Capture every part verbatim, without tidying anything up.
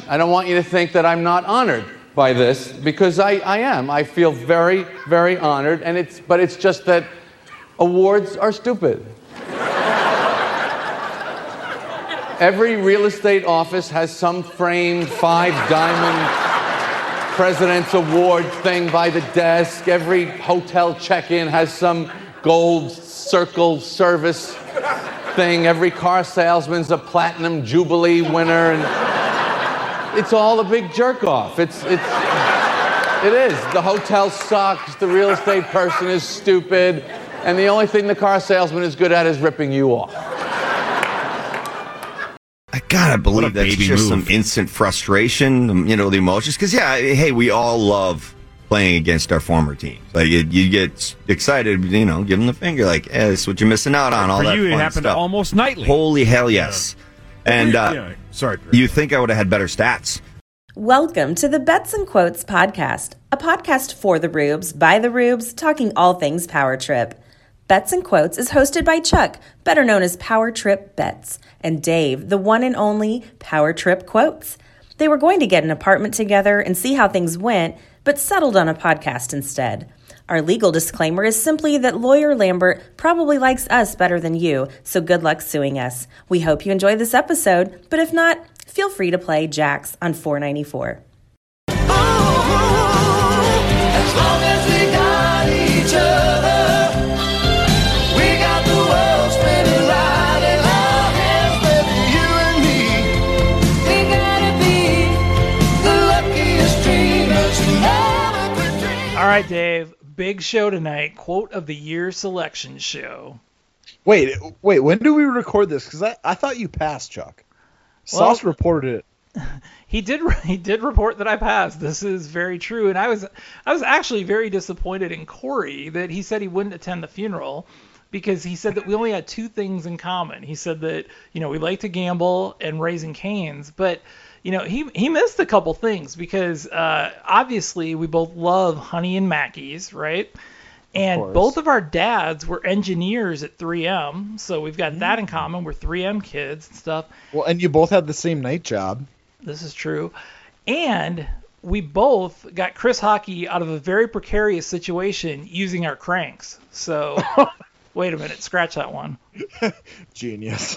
I don't want you to think that I'm not honored by this, because I, I am. I feel very, very honored, and it's, but it's just that awards are stupid. Every real estate office has some framed five-diamond President's Award thing by the desk. Every hotel check-in has some gold circle service thing. Every car salesman's a platinum jubilee winner, and it's all a big jerk-off. It's, it's, it is. The hotel sucks, the real estate person is stupid, and the only thing the car salesman is good at is ripping you off. I gotta believe that's just move. Some instant frustration, you know, the emotions. Because, yeah, hey, we all love playing against our former teams. Like, you, you get excited, you know, give them the finger, like, hey, this is what you're missing out on, all For that you, fun it happened stuff. almost nightly. Holy hell, yes. Yeah. And, uh, yeah. Sorry, you think I would have had better stats. Welcome to the Bets and Quotes podcast, a podcast for the Rubes, by the Rubes, talking all things Power Trip. Bets and Quotes is hosted by Chuck, better known as Power Trip Bets, and Dave, the one and only Power Trip Quotes. They were going to get an apartment together and see how things went, but settled on a podcast instead. Our legal disclaimer is simply that lawyer Lambert probably likes us better than you, so good luck suing us. We hope you enjoy this episode, but if not, feel free to play Jax on four ninety-four. Ooh, as long as we got each other. All right, Dave, big show tonight. Quote of the year selection show. Wait, wait, when do we record this? Because I, I thought you passed, Chuck. Sauce well, reported it. He did he did report that I passed. This is very true. And I was I was actually very disappointed in Corey that he said he wouldn't attend the funeral because he said that we only had two things in common. He said that, you know, we like to gamble and Raising Cane's, but you know, he he missed a couple things because uh, obviously we both love Honey and Mackey's, right? And of both of our dads were engineers at three M, so we've got mm. that in common. We're three M kids and stuff. Well, and you both had the same night job. This is true. And we both got Chris Hockey out of a very precarious situation using our cranks. So, wait a minute, scratch that one. Genius.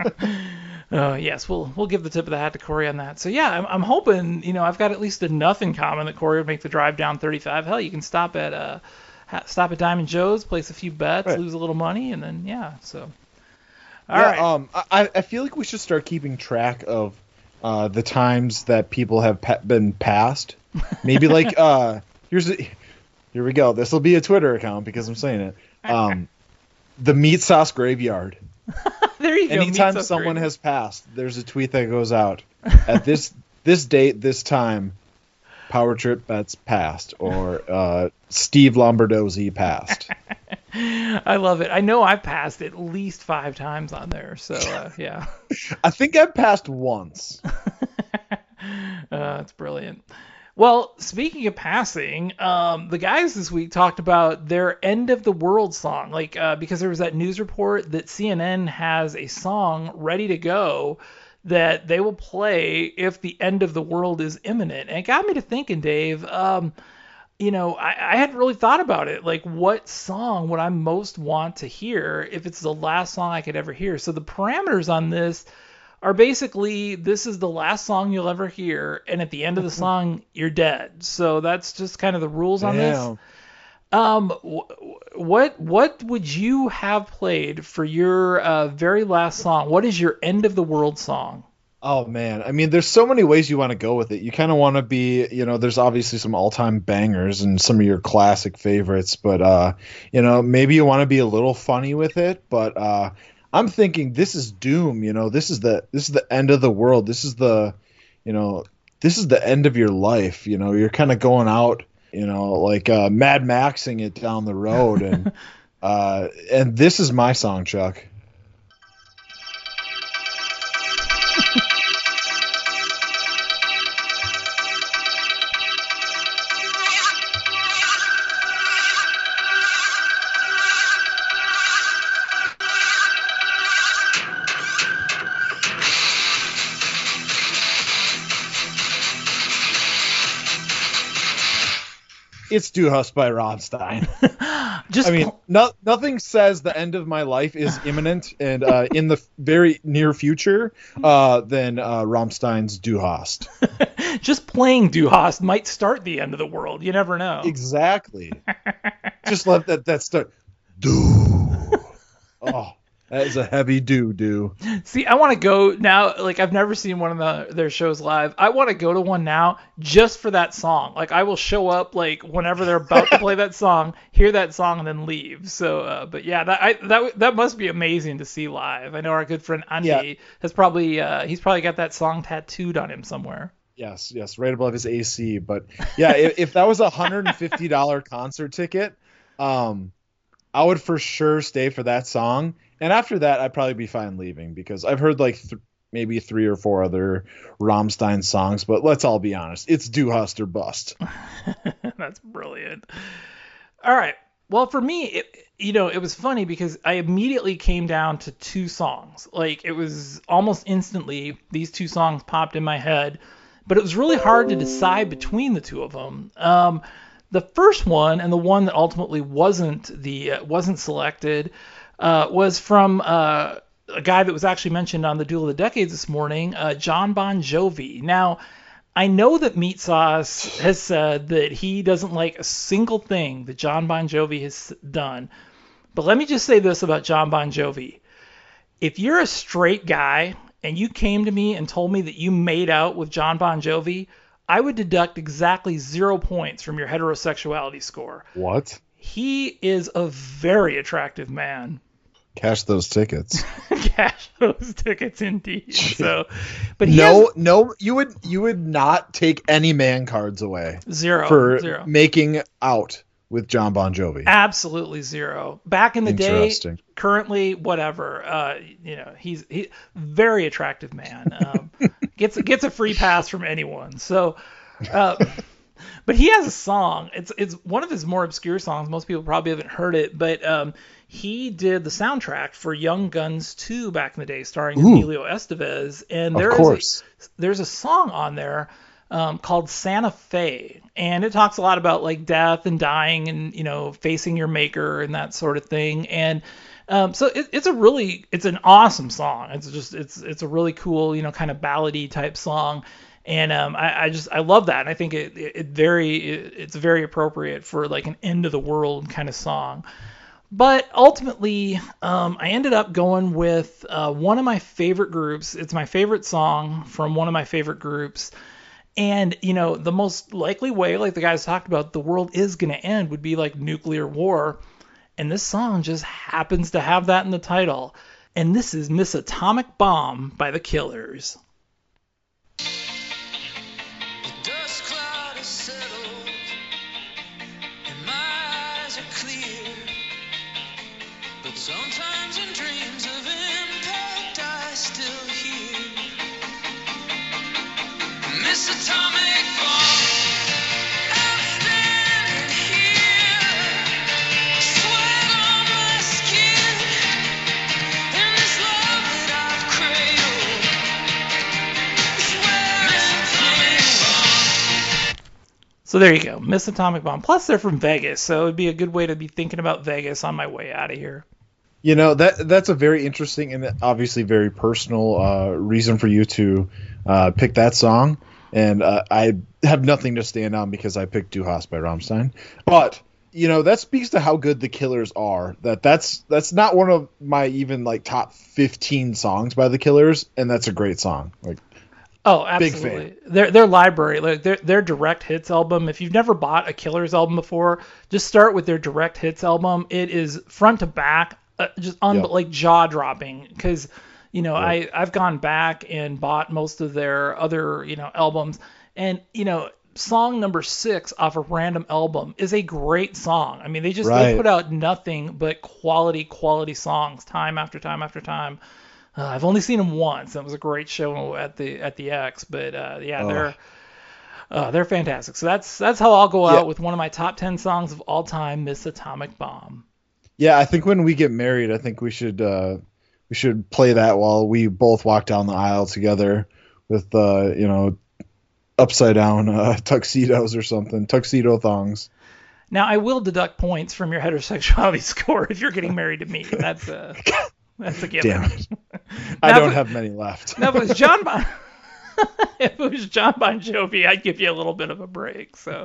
Uh, yes, we'll we'll give the tip of the hat to Corey on that. So yeah, I'm, I'm hoping, you know, I've got at least enough in common that Corey would make the drive down thirty-five. Hell, you can stop at uh ha- stop at Diamond Joe's, place a few bets, right. lose a little money, and then yeah. So all yeah, right. Um, I I feel like we should start keeping track of uh the times that people have pa- been passed. Maybe like uh here's a, here we go. This will be a Twitter account because I'm saying it. Um, the Meat Sauce Graveyard. There you go. Anytime someone has passed, there's a tweet that goes out at this this date, this time, Power Trip Bets passed, or uh, Steve Lombardozzi passed. I love it. I know I've passed at least five times on there, so uh, yeah. I think I've passed once. uh, that's brilliant. Well, speaking of passing, um, the guys this week talked about their end of the world song, like uh, because there was that news report that C N N has a song ready to go that they will play if the end of the world is imminent. And it got me to thinking, Dave, um, you know, I, I hadn't really thought about it. Like, what song would I most want to hear if it's the last song I could ever hear? So the parameters on this are basically, this is the last song you'll ever hear, and at the end of the song, you're dead. So that's just kind of the rules on Damn. this. Um, wh- what what would you have played for your uh, very last song? What is your end of the world song? Oh man, I mean, there's so many ways you want to go with it. You kind of want to be, you know, there's obviously some all-time bangers and some of your classic favorites, but uh, you know, maybe you want to be a little funny with it, but uh. I'm thinking this is doom, you know, this is the this is the end of the world. This is the, you know, this is the end of your life. You know, you're kind of going out, you know, like uh, Mad Maxing it down the road. And uh, and this is my song, Chuck. It's Du Hast by Rammstein. Just I mean, no, nothing says the end of my life is imminent and uh, in the very near future uh, than uh, Rammstein's Du Hast. Just playing Du Hast might start the end of the world. You never know. Exactly. Just let that that start. Do. Oh, that is a heavy do do. See, I want to go now. Like, I've never seen one of the, their shows live. I want to go to one now just for that song. Like, I will show up like whenever they're about to play that song, hear that song, and then leave. So, uh, but yeah, that I, that that must be amazing to see live. I know our good friend Andy Yeah. has probably uh, he's probably got that song tattooed on him somewhere. Yes, yes, right above his A C. But yeah, if, if that was a one hundred fifty dollars concert ticket, um, I would for sure stay for that song. And after that, I'd probably be fine leaving because I've heard like th- maybe three or four other Rammstein songs. But let's all be honest, it's Du Hast or bust. That's brilliant. All right. Well, for me, it, you know, it was funny because I immediately came down to two songs. Like, it was almost instantly these two songs popped in my head, but it was really hard to decide between the two of them. Um, the first one, and the one that ultimately wasn't the uh, wasn't selected, uh, was from uh, a guy that was actually mentioned on the Duel of the Decades this morning, uh, Jon Bon Jovi. Now, I know that Meat Sauce has said that he doesn't like a single thing that Jon Bon Jovi has done. But let me just say this about Jon Bon Jovi. If you're a straight guy and you came to me and told me that you made out with Jon Bon Jovi, I would deduct exactly zero points from your heterosexuality score. What? He is a very attractive man. Cash those tickets. Cash those tickets, indeed. So, but he no, has no, you would you would not take any man cards away zero for zero. making out with Jon Bon Jovi. Absolutely zero. Back in the day, Interesting. currently, whatever. Uh, you know, he's he very attractive man. Um, gets gets a free pass from anyone. So, uh, but he has a song. It's it's one of his more obscure songs. Most people probably haven't heard it, but um, he did the soundtrack for Young Guns two back in the day, starring Ooh. Emilio Estevez. And Of there is course. a, there's a song on there um, called Santa Fe, and it talks a lot about like death and dying and, you know, facing your maker and that sort of thing. And um, so it, it's a really it's an awesome song. It's just it's it's a really cool, you know, kind of ballady type song. And um, I, I just I love that. And I think it, it, it very it, it's very appropriate for like an end of the world kind of song. But ultimately, um, I ended up going with uh, one of my favorite groups. It's my favorite song from one of my favorite groups. And, you know, the most likely way, like the guys talked about, the world is going to end would be like nuclear war. And this song just happens to have that in the title. And this is Miss Atomic Bomb by The Killers. Dust cloud has settled, and my eyes are clear. But sometimes in dreams of impact, I still hear Miss Atomic Bomb. I'm standing here, sweat on my skin, and this love that I've cradled is where Miss Atomic Bomb. So there you go, Miss Atomic Bomb. Plus, they're from Vegas, so it'd be a good way to be thinking about Vegas on my way out of here. You know, that that's a very interesting and obviously very personal uh, reason for you to uh, pick that song. And uh, I have nothing to stand on because I picked Du Hast by Rammstein. But, you know, that speaks to how good the Killers are. That that's that's not one of my even like top fifteen songs by the Killers, and that's a great song. Like, Oh, Big absolutely. fan. Their their library, like their their direct hits album. If you've never bought a Killers album before, just start with their direct hits album. It is front to back, uh, just un- Yeah. like jaw dropping. Because you know, Yeah. I I've gone back and bought most of their other you know albums, and you know, song number six off a random album is a great song. I mean, they just they Right. put out nothing but quality quality songs time after time after time. Uh, I've only seen them once. It was a great show at the at the X, but uh, yeah, Oh. they're uh, they're fantastic. So that's that's how I'll go out Yeah. with one of my top ten songs of all time, Miss Atomic Bomb. yeah, I think when we get married, I think we should uh, we should play that while we both walk down the aisle together with uh, you know, upside down uh, tuxedos or something, tuxedo thongs. Now, I will deduct points from your heterosexuality score if you're getting married to me. That's a, that's a given. Damn it. I don't have many left. Now, if it was John Bon, if it was John Bon Jovi, I'd give you a little bit of a break. So,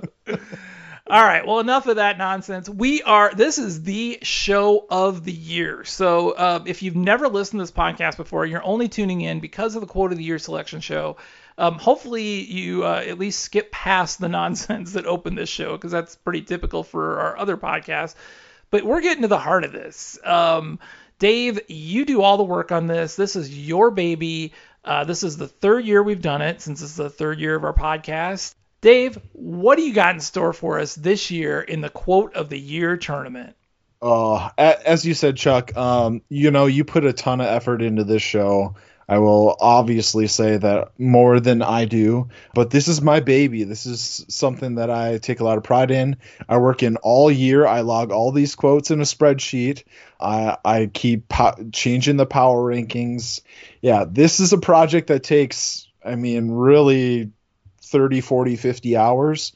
all right. Well, enough of that nonsense. We are. This is the show of the year. So, uh, if you've never listened to this podcast before, and you're only tuning in because of the quote of the year selection show. Um, hopefully you uh, at least skip past the nonsense that opened this show, because that's pretty typical for our other podcasts. But we're getting to the heart of this. Um, Dave, you do all the work on this. This is your baby. Uh, this is the third year we've done it, since it's the third year of our podcast. Dave, what do you got in store for us this year in the Quote of the Year tournament? Uh, as you said, Chuck, um, you know, you put a ton of effort into this show. I will obviously say that more than I do, but this is my baby. This is something that I take a lot of pride in. I work in all year. I log all these quotes in a spreadsheet. I, I keep po- changing the power rankings. Yeah, this is a project that takes, I mean, really thirty, forty, fifty hours.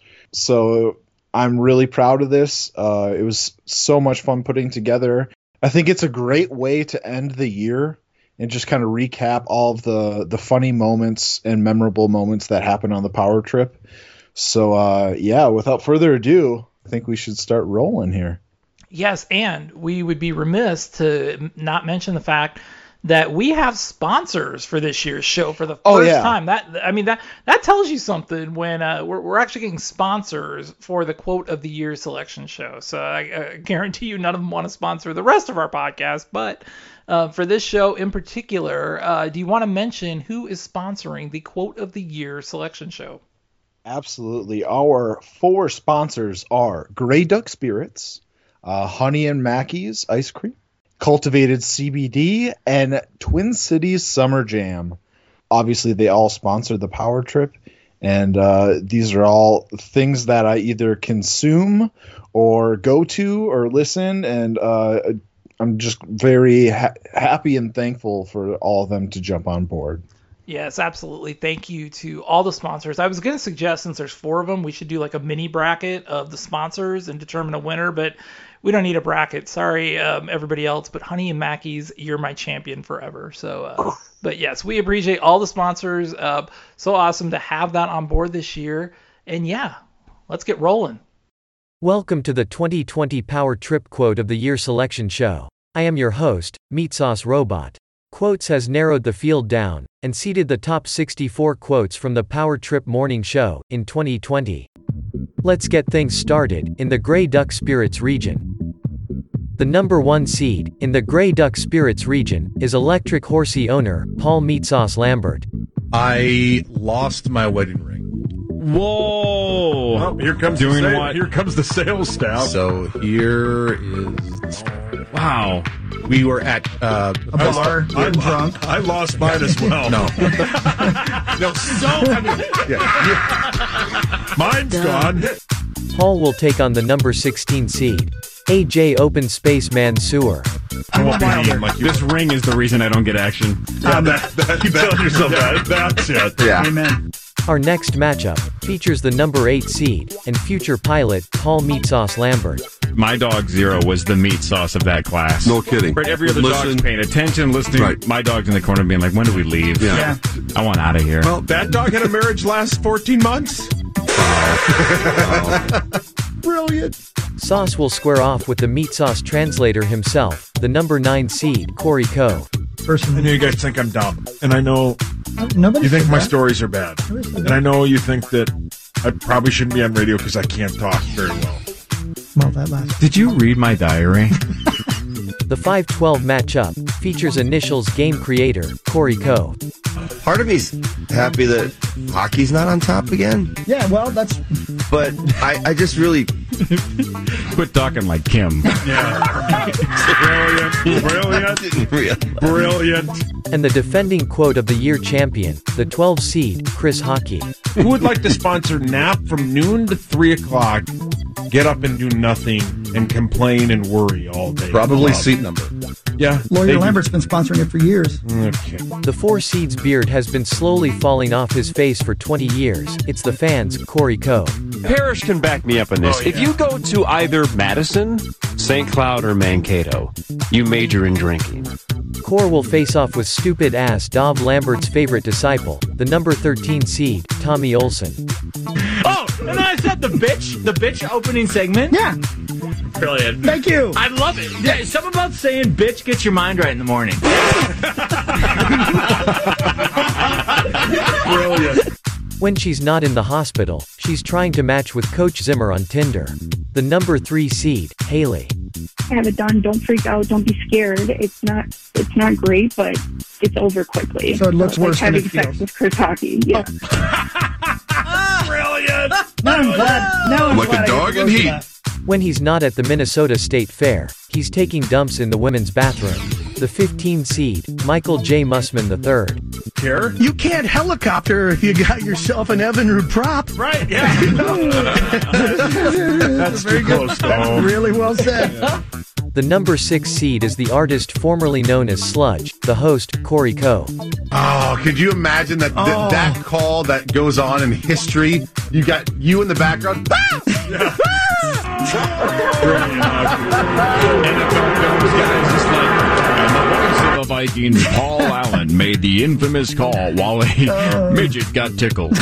So I'm really proud of this. Uh, it was so much fun putting together. I think it's a great way to end the year and just kind of recap all of the, the funny moments and memorable moments that happened on the power trip. So, uh, yeah, without further ado, I think we should start rolling here. Yes, and we would be remiss to not mention the fact that we have sponsors for this year's show for the first oh, yeah. time. That I mean, that that tells you something when uh, we're, we're actually getting sponsors for the Quote of the Year selection show. So I, I guarantee you none of them want to sponsor the rest of our podcast, but Uh, for this show in particular, uh, do you want to mention who is sponsoring the Quote of the Year selection show? Absolutely. Our four sponsors are Grey Duck Spirits, uh, Honey and Mackey's Ice Cream, Cultivated C B D, and Twin Cities Summer Jam. Obviously, they all sponsor the power trip, and uh, these are all things that I either consume or go to or listen, and uh, I'm just very ha- happy and thankful for all of them to jump on board. Yes, absolutely. Thank you to all the sponsors. I was going to suggest, since there's four of them, we should do like a mini bracket of the sponsors and determine a winner, but we don't need a bracket. Sorry, um, everybody else, but Honey and Mackey's, you're my champion forever. So, uh, but yes, we appreciate all the sponsors. Uh, so awesome to have that on board this year. And yeah, let's get rolling. Welcome to the twenty twenty Power Trip Quote of the Year selection show. I am your host, Meat Sauce Robot. Quotes has narrowed the field down and seeded the top sixty-four quotes from the Power Trip Morning Show in twenty twenty. Let's get things started in the Grey Duck Spirits region. The number one seed in the Grey Duck Spirits region is Electric Horsey owner Paul Meat Sauce Lambert. I lost my wedding ring. Whoa! Well, here comes Doing the sa- what? Here comes the sales staff. So here is. Wow. We were at uh, a bar. I, I'm drunk. I lost mine as well. No. no. So I mean, yeah. Mine's gone. Paul will take on the number sixteen seed, A J Open Spaceman Sewer. I won't be mean, like this ring is the reason I don't get action. Yeah, um, that, that, keep telling yourself that. That's it. Yeah. Amen. Our next matchup features the number eight seed and future pilot Paul Meat Sauce Lambert. My dog Zero was the meat sauce of that class. No kidding. Right, every other Listen. dog's paying attention, listening. Right. My dog's in the corner being like, when do we leave? Yeah. Yeah. I want out of here. Well, that dog had a marriage last fourteen months. Brilliant. Sauce will square off with the Meat Sauce translator himself, the number nine seed Corey Coe. Person. I know you guys think I'm dumb, and I know Nobody. you think said my that. stories are bad, and I know you think that I probably shouldn't be on radio because I can't talk very well. Well, that last. Did you read my diary? The five twelve matchup features Initials game creator Corey Coe. Part of me's happy that hockey's not on top again, Yeah. Well, that's. but I, I just really Quit talking like Kim. Yeah. Brilliant. Brilliant. didn't realize. Brilliant. And the defending Quote of the Year champion, the twelve seed Chris Hockey. Who would like to sponsor nap from noon to three o'clock, get up and do nothing, and complain and worry all day? Probably Love. seat number. Yeah. Lawyer Lambert's been sponsoring it for years. Okay. The four seed's beard has been slowly falling off his face for twenty years. It's the fans, Corey Coe. Parrish can back me up on this. Oh, yeah. If you go to either Madison, Saint Cloud, or Mankato, you major in drinking. Core will face off with stupid ass Dov Lambert's favorite disciple, the number thirteen seed, Tommy Olson. Oh, and then I said the bitch, the bitch opening segment. Yeah. Brilliant. Thank you. I love it. Yeah, something about saying bitch gets your mind right in the morning. Brilliant. When she's not in the hospital, she's trying to match with Coach Zimmer on Tinder. The number three seed, Haley. Have it done. Don't freak out. Don't be scared. It's not. It's not great, but it's over quickly. So it looks like worse than having it sex feels. with Chris Hockey. Yeah. Brilliant. Now I'm glad. Now I'm Like glad a I get dog to in go to heat. that. When he's not at the Minnesota State Fair, he's taking dumps in the women's bathroom. The fifteen seed, Michael J. Mussman the third. Care? You can't helicopter if you got yourself an Evinrude prop. Right, yeah. That's very too good. close to That's home. really well said. The number six seed is the artist formerly known as Sludge, the host, Corey Coe. Oh, could you imagine that th- Oh. that call that goes on in history? You got you in the background. Ah! Brilliant. N F L films guys, it's like and the voice of the Vikings, Paul Allen, made the infamous call while a midget got tickled.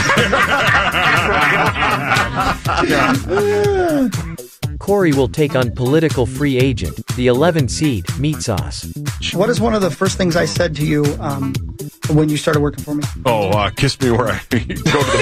Corey will take on political free agent, the eleven seed, Meat Sauce. What is one of the first things I said to you um, when you started working for me? Oh, uh, kiss me where I go to the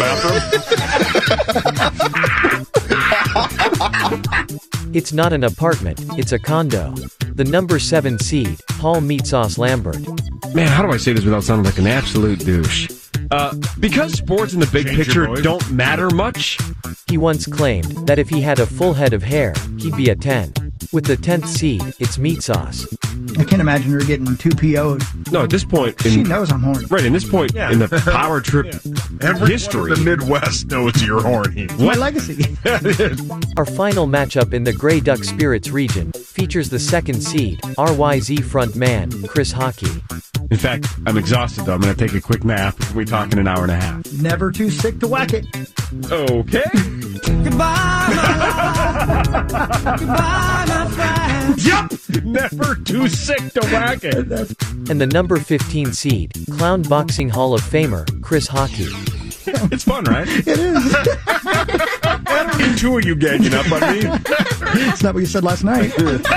bathroom. It's not an apartment, it's a condo. The number seven seed, Paul Meat Sauce Lambert. Man, how do I say this without sounding like an absolute douche? Uh, because sports in the big Change your picture voice. don't matter much. He once claimed that if he had a full head of hair, he'd be a ten. With the tenth seed, it's Meat Sauce. I can't imagine her getting two P O'd. No, at this point, in, She knows I'm horny. right in this point Yeah. in the power trip Everyone history. in the Midwest knows you're horny. My legacy. Our final matchup in the Grey Duck Spirits region features the second seed, R Y Z frontman, Chris Hockey. In fact, I'm exhausted though. I'm going to take a quick nap. We talk in an hour and a half. Never too sick to whack it. Okay. Goodbye, my love. Goodbye, my friend. Yup. Never too sick to whack it. And the number fifteen seed, Clown Boxing Hall of Famer, Chris Hockey. It's fun, right? It is. I don't need two of you ganging up on me. It's not what you said last night.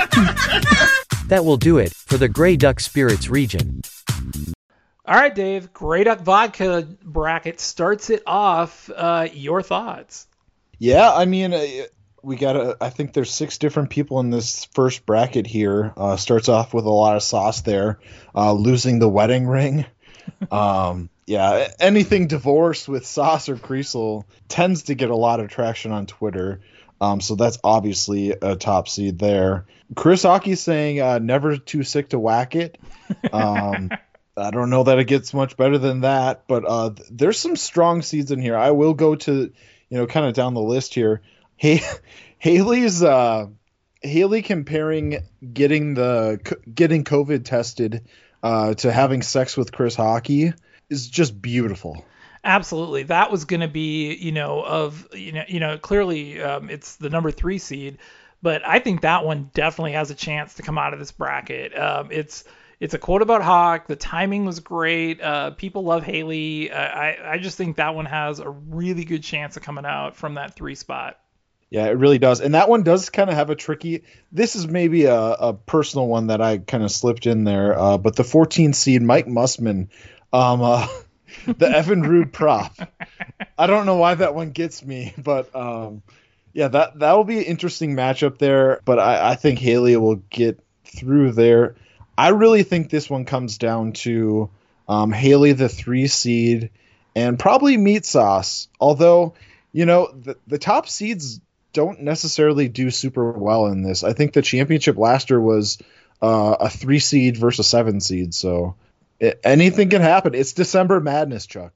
That will do it for the Grey Duck Spirits region. All right, Dave. Grey Duck Vodka bracket starts it off. Uh, your thoughts? Yeah, I mean, uh, we got to, I think there's six different people in this first bracket here. Uh, starts off with a lot of sauce there. Uh, losing the wedding ring. Um, yeah, anything divorce with Sauce or Creasel tends to get a lot of traction on Twitter. Um, so that's obviously a top seed there. Chris Hockey saying uh, never too sick to whack it. Um, I don't know that it gets much better than that, but uh, th- there's some strong seeds in here. I will go to, you know, kind of down the list here. Hey, Haley's uh, Haley comparing getting the getting COVID tested uh, to having sex with Chris Hockey is just beautiful. Absolutely. That was going to be, you know, of, you know, you know, clearly um, it's the number three seed, but I think that one definitely has a chance to come out of this bracket. Um, it's, it's a quote about Hawk. The timing was great. Uh, people love Haley. Uh, I, I just think that one has a really good chance of coming out from that three spot. Yeah, it really does. And that one does kind of have a tricky, this is maybe a, a personal one that I kind of slipped in there. Uh, but the fourteen seed, Mike Mussman, um, uh, the Evinrude prop. I don't know why that one gets me, but um, yeah, that that will be an interesting matchup there. But I, I think Haley will get through there. I really think this one comes down to um, Haley, the three seed, and probably Meat Sauce. Although, you know, the, the top seeds don't necessarily do super well in this. I think the championship last year was uh, a three seed versus a seven seed. So it, anything can happen. It's December Madness, Chuck.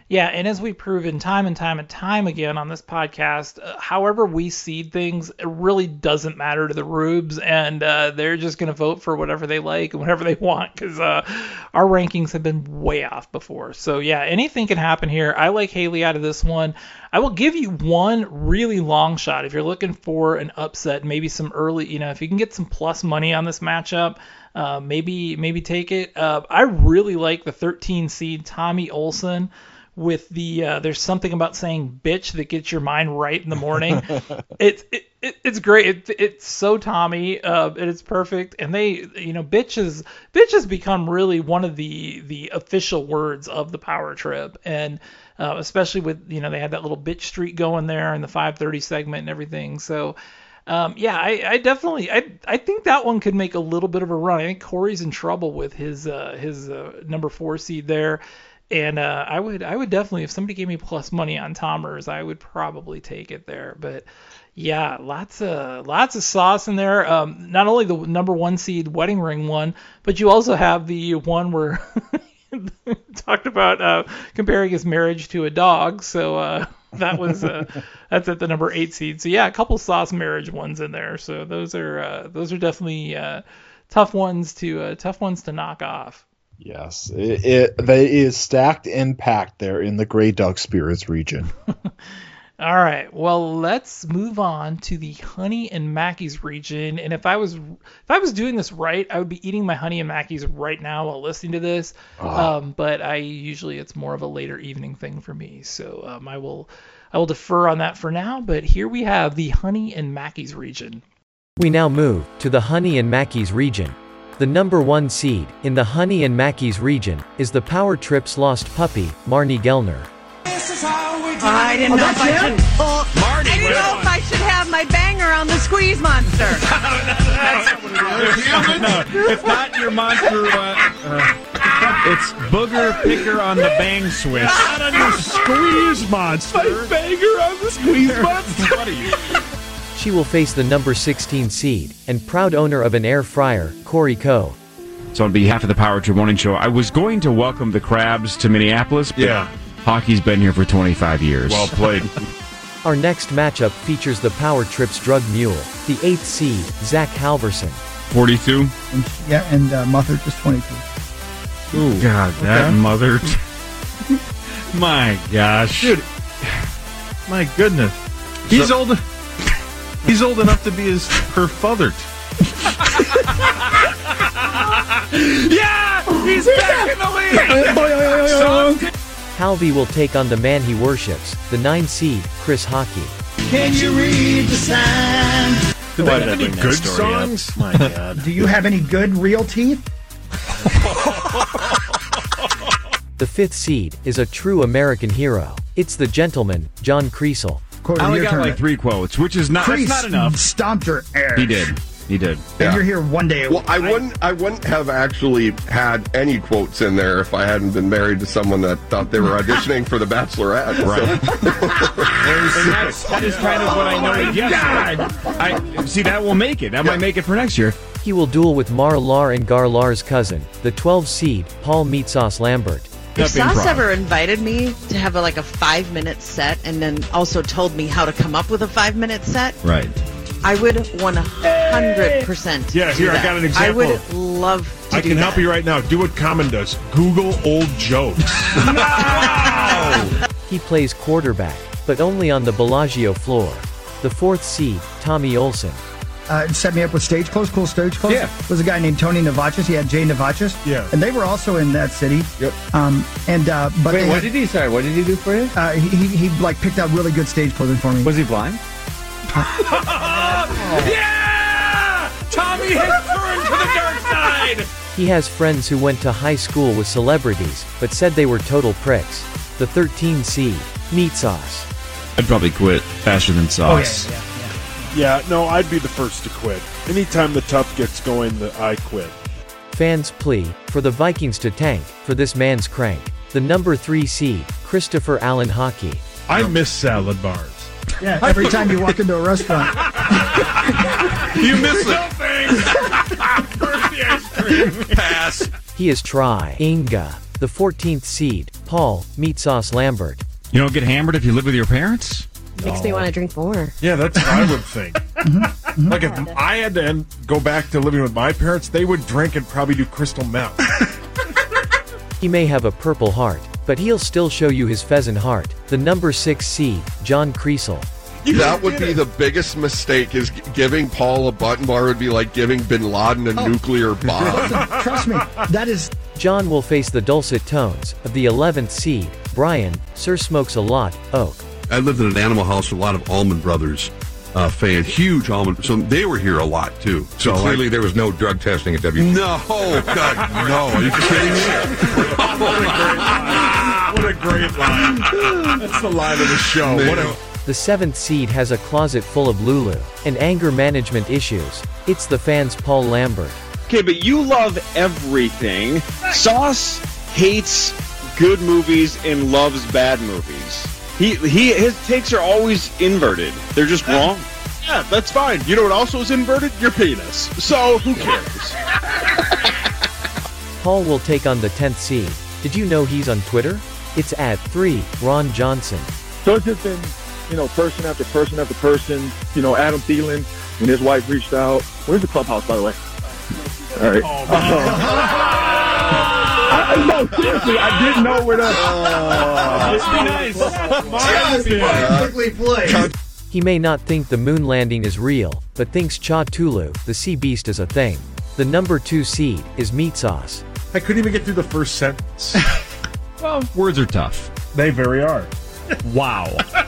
Yeah, and as we've proven time and time and time again on this podcast, uh, however we seed things, it really doesn't matter to the Rubes, and uh, they're just going to vote for whatever they like and whatever they want, because uh, our rankings have been way off before. So yeah, anything can happen here. I like Haley out of this one. I will give you one really long shot if you're looking for an upset, maybe some early, you know, if you can get some plus money on this matchup, uh, maybe maybe take it. Uh, I really like the thirteen seed Tommy Olson. With the uh, there's something about saying bitch that gets your mind right in the morning. it's it, it, it's great. It, it's so Tommy, uh, and it's perfect. And they, you know, bitch is bitch has become really one of the the official words of the Power Trip, and uh, especially with, you know, they had that little bitch streak going there in the five thirty segment and everything. So. Um, yeah, I, I definitely, I, I think that one could make a little bit of a run. I think Corey's in trouble with his, uh, his uh, number four seed there. And uh, I would I would definitely, if somebody gave me plus money on Tomers, I would probably take it there. But yeah, lots of lots of sauce in there. Um, not only the number one seed wedding ring one, but you also have the one where talked about uh, comparing his marriage to a dog. So uh, that was uh, that's at the number eight seed. So yeah, a couple sauce marriage ones in there. So those are uh, those are definitely uh, tough ones to uh, tough ones to knock off. Yes, it, it, it is stacked and packed there in the Grey Duck Spirits region. All right, well, let's move on to the Honey and Mackey's region. And if I was if I was doing this right, I would be eating my Honey and Mackey's right now while listening to this. Oh. Um, but I usually it's more of a later evening thing for me, so um, I will I will defer on that for now. But here we have the Honey and Mackey's region. We now move to the Honey and Mackey's region. The number one seed in the Honey and Mackey's region is the Power Trip's lost puppy, Marnie Gellner. I didn't oh, know if I should. Oh, Marty, I didn't know if I should have my banger on the Squeeze Monster. No, it's not your monster. Uh, uh, it's Booger Picker on the Bang Switch. Not on your Squeeze Monster. My banger on the Squeeze Monster. What are you? She will face the number sixteen seed and proud owner of an air fryer, Corey Coe. So on behalf of the Power Trip Morning Show, I was going to welcome the Crabs to Minneapolis, but yeah. Hockey's been here for twenty-five years. Well played. Our next matchup features the Power Trip's drug mule, the eighth seed, Zach Halverson. forty-two? And, yeah, and uh, Mother just twenty-two. Ooh, God, that okay. Mother. My gosh. Dude, my goodness. He's so, old He's old enough to be his her father. Yeah! He's back in the league! Halvey will take on the man he worships, the nine seed, Chris Hockey. Can you read the signs? Do they have any good songs? Up? My God. Do you have any good real teeth? The fifth seed is a true American hero. It's the gentleman, John Creasel. I only got turn. like three quotes, which is not, that's not enough. Stomped your ass. He did. He did. And yeah. You're here one day a well, week. I wouldn't I wouldn't have actually had any quotes in there if I hadn't been married to someone that thought they were auditioning for The Bachelorette. Right. So. that's, that is kind of what I know. Oh yes, I, I see that will make it. That yeah. might make it for next year. He will duel with Mar Lar and Gar Lar's cousin, the twelve seed, Paul Meat Sauce Lambert. If Sauce ever invited me to have a, like a five-minute set and then also told me how to come up with a five-minute set, right? I would one hundred percent Yeah, here, that. I got an example. I would love to I do can that. help you right now. Do what Common does. Google old jokes. No! He plays quarterback, but only on the Bellagio floor. The fourth seed, Tommy Olson. Uh, set me up with stage clothes, cool stage clothes. Yeah. Was a guy named Tony Navachis. He had Jay Navachis. Yeah. And they were also in that city. Yep. Um, and, uh, but Wait, what had, did he, sorry, what did he do for you? Uh, he, he, he, like, picked out really good stage clothing for me. Was he blind? Oh. Yeah! Tommy has turned to the dark side! He has friends who went to high school with celebrities, but said they were total pricks. The thirteen seed, Meat Sauce. I'd probably quit faster than Sauce. Oh, yeah, yeah. Yeah, no, I'd be the first to quit. Anytime the tough gets going, the, I quit. Fans plea for the Vikings to tank for this man's crank. The number three seed, Christopher Allen Hockey. I miss salad bars. Yeah, every time you walk into a restaurant. You miss it. No thanks. Where's the ice cream? Pass. He is Try Inga, the fourteenth seed, Paul, Meat Sauce Lambert. You don't get hammered if you live with your parents? Makes me want to drink more. Yeah, that's what I would think. Like if I had to end, go back to living with my parents, they would drink and probably do crystal meth. He may have a purple heart, but he'll still show you his pheasant heart. The number six seed, John Creasel. That would be the biggest mistake, is giving Paul a button bar would be like giving Bin Laden a Oh. nuclear bomb. Listen, trust me, that is... John will face the dulcet tones of the eleventh seed, Brian, Sir Smokes a Lot, Oak. I lived in an Animal House with a lot of Allman Brothers uh, fans, huge Allman, so they were here a lot too. So, So clearly like, there was no drug testing at W P. no, God, no, are you kidding me? What a great line. That's the line of the show. Man. What a, The seventh seed has a closet full of Lulu and anger management issues. It's the fans' Paul Lambert. Okay, but you love everything. Sauce hates good movies and loves bad movies. He he his takes are always inverted. They're just wrong. Yeah, that's fine. You know what also is inverted? Your penis. So, who cares? Paul will take on the tenth seed. Did you know he's on Twitter? It's at three, Ron Johnson. So it's just been, you know, person after person after person. You know, Adam Thielen, when his wife reached out. Where's the clubhouse, by the way? All right. Oh, I, no, seriously, I didn't know where to. Oh, He may not think the moon landing is real, but thinks Cha Tulu, the sea beast, is a thing. The number two seed is Meat Sauce. I couldn't even get through the first sentence. Well, words are tough. They very are. Wow.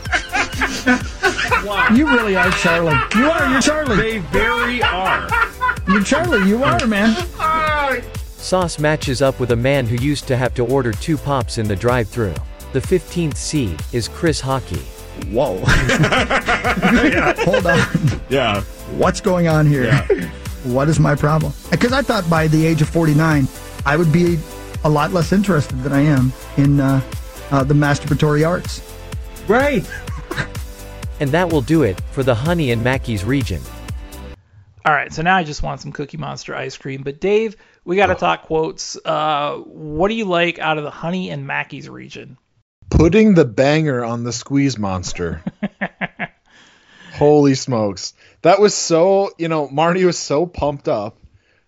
You really are Charlie. You are. You're Charlie. They very are. You're Charlie. You are, man. Sauce matches up with a man who used to have to order two pops in the drive-thru. The fifteenth seed is Chris Hockey. Whoa. Hold on. Yeah. What's going on here? Yeah. What is my problem? Because I thought by the age of forty-nine, I would be a lot less interested than I am in uh, uh, the masturbatory arts. Right. And that will do it for the Honey and Mackey's region. All right, so now I just want some Cookie Monster ice cream. But Dave, we got to talk quotes. Uh, what do you like out of the Honey and Mackey's region? Putting the banger on the squeeze monster. Holy smokes. That was so, you know, Marnie was so pumped up.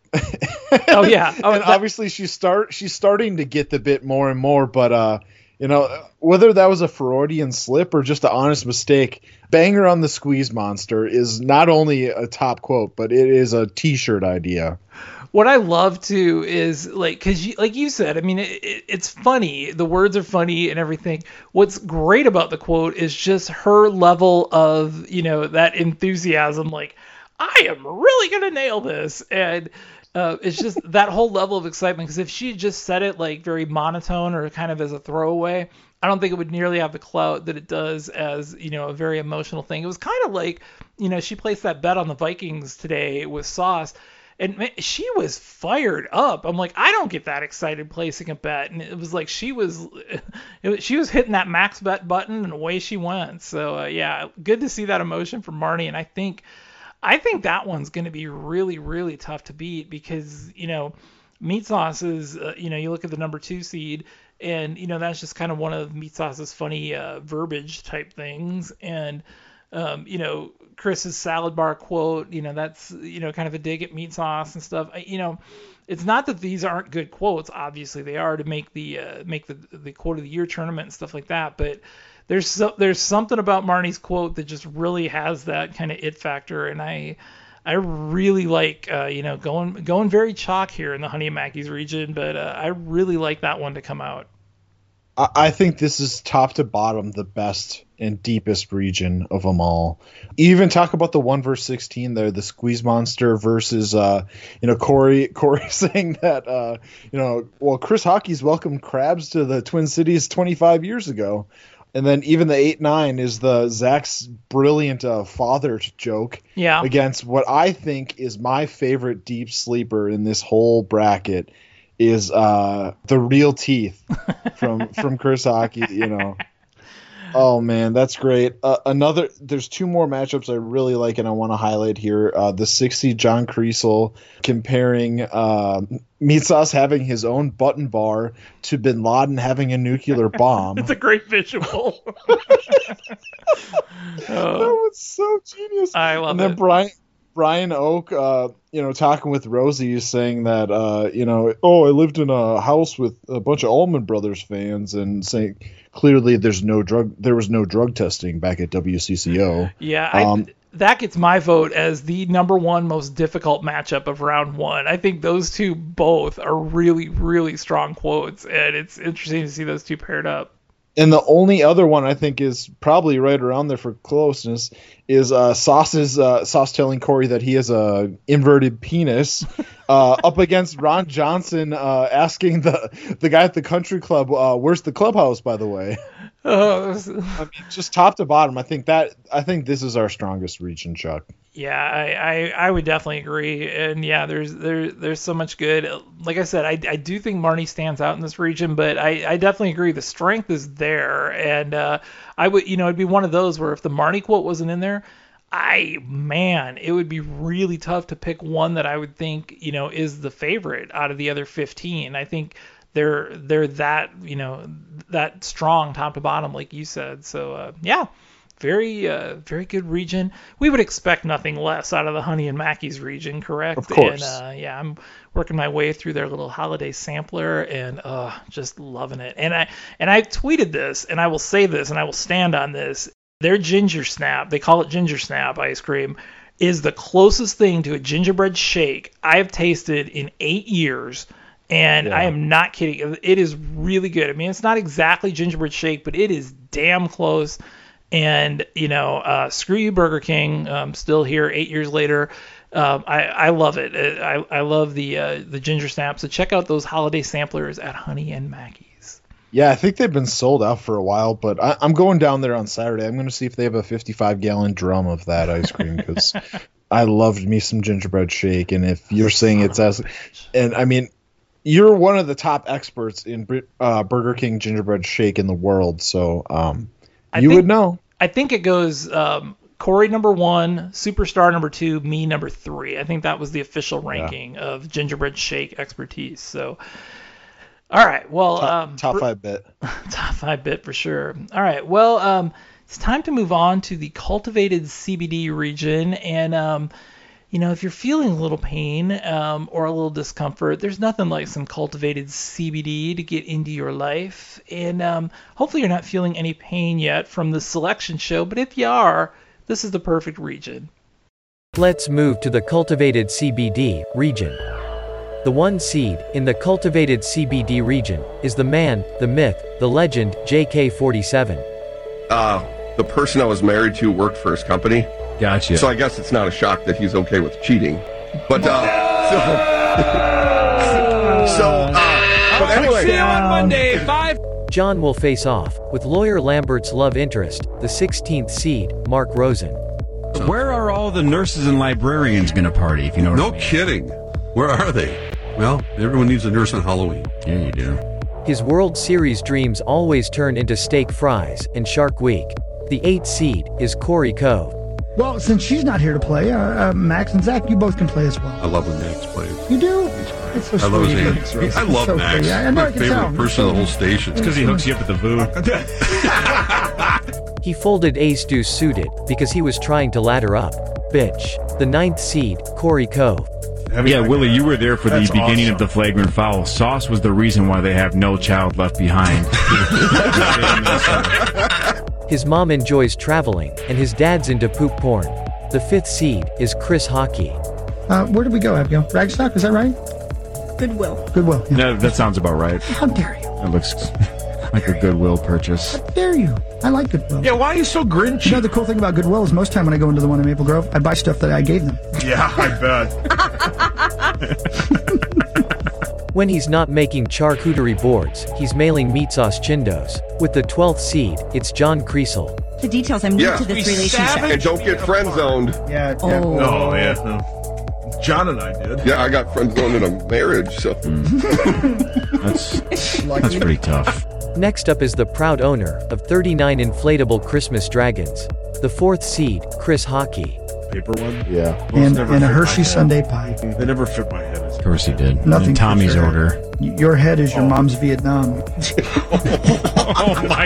Oh, yeah. Oh, and that- obviously she start she's starting to get the bit more and more, but uh, you know, whether that was a Freudian slip or just an honest mistake, banger on the squeeze monster is not only a top quote, but it is a t-shirt idea. What I love too is like, cause you, like you said, I mean, it, it, it's funny. The words are funny and everything. What's great about the quote is just her level of, you know, that enthusiasm. Like, I am really going to nail this. And uh, it's just that whole level of excitement. Cause if she had just said it like very monotone or kind of as a throwaway, I don't think it would nearly have the clout that it does as, you know, a very emotional thing. It was kind of like, you know, she placed that bet on the Vikings today with Sauce. And man, she was fired up. I'm like, I don't get that excited placing a bet. And it was like she was, it was she was hitting that max bet button, and away she went. So uh, yeah, good to see that emotion from Marnie. And I think, I think that one's going to be really, really tough to beat because you know, Meat Sauce is, uh, you know, you look at the number two seed, and you know that's just kind of one of Meat Sauce's funny uh, verbiage type things, and um, you know. Chris's salad bar quote, you know, that's, you know, kind of a dig at Meat Sauce and stuff. I, you know, it's not that these aren't good quotes. Obviously they are to make the, uh, make the, the quote of the year tournament and stuff like that. But there's so, there's something about Marnie's quote that just really has that kind of it factor. And I, I really like, uh, you know, going, going very chalk here in the Honey and Mackey's region, but uh, I really like that one to come out. I think this is top to bottom the best and deepest region of them all. You even talk about the one verse sixteen there, the squeeze monster versus, uh, you know, Corey, Corey saying that, uh, you know, well, Chris Hockey's welcomed crabs to the Twin Cities twenty-five years ago. And then even the eight nine is the Zach's brilliant uh, father joke yeah. against what I think is my favorite deep sleeper in this whole bracket. Is uh the real teeth from from Chris Hockey, you know. Oh man, that's great. Uh, another, there's two more matchups I really like and I want to highlight here. Uh, the sixty John Kreisel comparing uh, Meat Sauce having his own button bar to Bin Laden having a nuclear bomb. It's a great visual. That was so genius. I love and then it. Brian Brian Oak, uh, you know, talking with Rosie, saying that, uh, you know, oh, I lived in a house with a bunch of Allman Brothers fans, and saying clearly there's no drug, there was no drug testing back at W C C O. Yeah, I, Um, that gets my vote as the number one most difficult matchup of round one. I think those two both are really, really strong quotes, and it's interesting to see those two paired up. And the only other one I think is probably right around there for closeness is uh, Sauce's uh, Sauce telling Corey that he has a inverted penis uh, up against Ron Johnson uh, asking the the guy at the country club, uh, "Where's the clubhouse?" By the way, Oh, I mean, just top to bottom, I think that I think this is our strongest region, Chuck. yeah, I, I, I would definitely agree. And yeah, there's there there's so much good. Like I said, I, I do think Marnie stands out in this region, but I, I definitely agree the strength is there. And uh, I would, you know, it'd be one of those where if the Marnie quote wasn't in there, I man, it would be really tough to pick one that I would think, you know, is the favorite out of the other fifteen. I think they're they're that, you know, that strong top to bottom, like you said. So uh, yeah, very uh, very good region. We would expect nothing less out of the Honey and Mackey's region, correct? Of course. And uh, yeah, I'm working my way through their little holiday sampler and uh, just loving it. And I and I tweeted this, and I will say this, and I will stand on this. Their ginger snap, they call it ginger snap ice cream, is the closest thing to a gingerbread shake I've tasted in eight years. And Yeah. I am not kidding. It is really good. I mean, it's not exactly gingerbread shake, but it is damn close. And, you know, uh, screw you, Burger King. Um, still here eight years later. Um, I, I love it. I, I love the uh, the ginger snap. So check out those holiday samplers at Honey and Mackey's. Yeah, I think they've been sold out for a while, but I, I'm going down there on Saturday. I'm going to see if they have a fifty-five gallon drum of that ice cream because I loved me some gingerbread shake. And if you're saying it's as, and I mean, you're one of the top experts in Brit- uh, Burger King gingerbread shake in the world, so um, I you think- would know. I think it goes um, Corey number one, Superstar number two, me number three. I think that was the official ranking of gingerbread shake expertise. So, all right. Well, Top, um, top Br- five bit. top five bit for sure. All right. Well, um, it's time to move on to the cultivated C B D region. And, um, you know, if you're feeling a little pain um, or a little discomfort, there's nothing like some cultivated C B D to get into your life. And um, hopefully you're not feeling any pain yet from the selection show. But if you are, this is the perfect region. Let's move to the cultivated C B D region. The one seed in the cultivated C B D region is the man, the myth, the legend, J K forty-seven. Uh, the person I was married to worked for his company. Gotcha. So I guess it's not a shock that he's okay with cheating. But, uh, so, so, uh, but anyway. See you on Monday, five. John will face off with lawyer Lambert's love interest, the sixteenth seed, Mark Rosen. Where are all the nurses and librarians going to party, if you know what I No mean? kidding. Where are they? Well, everyone needs a nurse on Halloween. Yeah, you do. His World Series dreams always turn into steak fries and Shark Week. The eighth seed is Corey Cove. Well, since she's not here to play, uh, uh, Max and Zach, you both can play as well. I love when Max plays. You do? It's so I love sweet. his name. I love so Max. sweet. I, I know, I My can favorite tell. person in the whole station. It's because he hooks you up at the V U. He folded ace deuce suited because he was trying to ladder up. Bitch. The ninth seed, Corey Cove. Yeah, Willie, you were there for the That's beginning awesome. of the flagrant foul. Sauce was the reason why they have no child left behind. His mom enjoys traveling, and his dad's into poop porn. The fifth seed is Chris Hockey. Uh, where did we go, Abigail? Ragstock, is that right? Goodwill. Goodwill. Yeah. No, that sounds about right. How dare you? That looks like a Goodwill purchase. How dare you? I like Goodwill. Yeah, why are you so grinchy? You know, the cool thing about Goodwill is most time when I go into the one in Maple Grove, I buy stuff that I gave them. Yeah, I bet. When he's not making charcuterie boards, he's mailing meat sauce chindos. With the twelfth seed, it's John Kreisel. The details. I'm new Yeah. to this We relationship. And don't get friend zoned. Yeah. Oh. Oh, yeah. no. John and I did. Yeah, I got friend zoned in a marriage, so. That's that's pretty tough. Next up is the proud owner of thirty-nine inflatable Christmas dragons. The fourth seed, Chris Hockey. Paper one? Yeah. And, and a Hershey Sundae pie. They never fit my head. Of course he did. Nothing In Tommy's for sure. order. Y- Your head is your mom's Vietnam. Oh my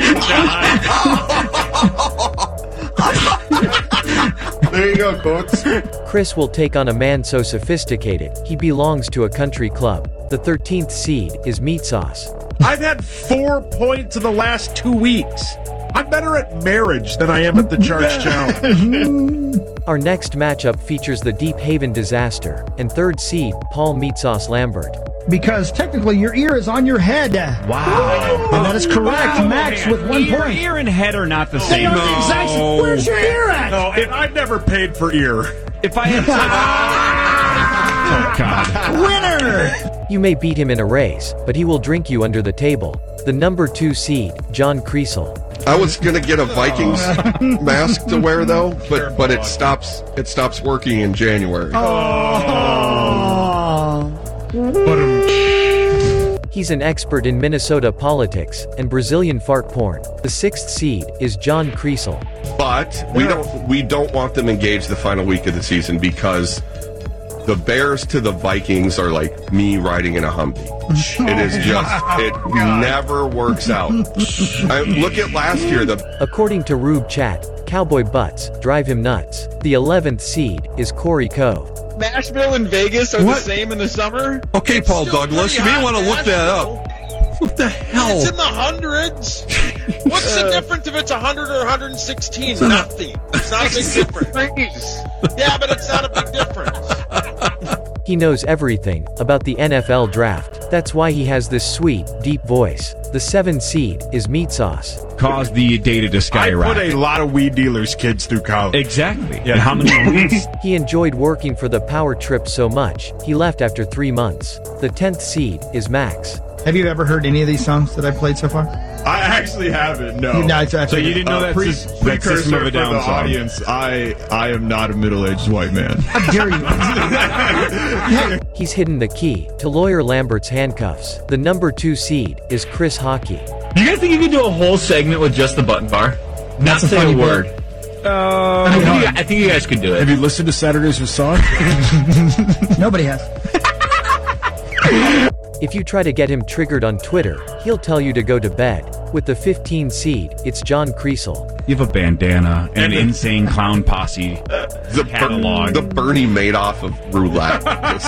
God. There you go, Quotes. Chris will take on a man so sophisticated, he belongs to a country club. The thirteenth seed is Meat Sauce. I've had four points in the last two weeks. I'm better at marriage than I am at the Charts Challenge. Our next matchup features the Deep Haven Disaster and third seed, Paul Meat Sauce Lambert. Because technically your ear is on your head. Wow. And that is correct. Wow. Max with one ear, point. Ear and head are not the They same. are the exact same. Where's your ear at? No, and I've never paid for ear. If I had Oh, God. Winner! You may beat him in a race, but he will drink you under the table. The number two seed, John Creasel. I was gonna get a Vikings mask to wear though, but but it stops it stops working in January. He's an expert in Minnesota politics and Brazilian fart porn. The sixth seed is John Creasel. But we don't we don't want them engaged the final week of the season because the Bears to the Vikings are like me riding in a Humvee. It is just, it never works out. I, look at last year. The According to Rube Chat, cowboy butts drive him nuts. The eleventh seed is Corey Cove. Nashville and Vegas are What? the same in the summer? Okay, It's Paul still Douglas, you pretty may hot want to in look that Nashville. up. What the hell? It's in the hundreds. What's the difference if it's one hundred or one hundred sixteen? Nothing. It's not a big difference. Yeah, but it's not a big difference. He knows everything about the N F L draft. That's why he has this sweet, deep voice. The seventh seed is Meat Sauce. Caused the data to I skyrocket. put a lot of weed dealers' kids through college. Exactly. Yeah. How many weeks? He enjoyed working for the Power Trip so much, he left after three months. The tenth seed is Max. Have you ever heard any of these songs that I played so far? I actually haven't. No. No, it's So you didn't know Uh, that pre- sys- that precursor System of a for Down the song. audience. I I am not a middle-aged white man. How dare you? He's hidden the key to Lawyer Lambert's handcuffs. The number two seed is Chris Hockey. Do you guys think you could do a whole segment with just the button bar? Not That's a say funny a word. Uh, I, think you, I think you guys could do it. Have you listened to Saturdays with Sauce? Nobody has. If you try to get him triggered on Twitter, he'll tell you to go to bed. With the fifteen seed, it's John Creasel. You have a bandana and an insane clown posse the, catalog. the Bernie Madoff of roulette.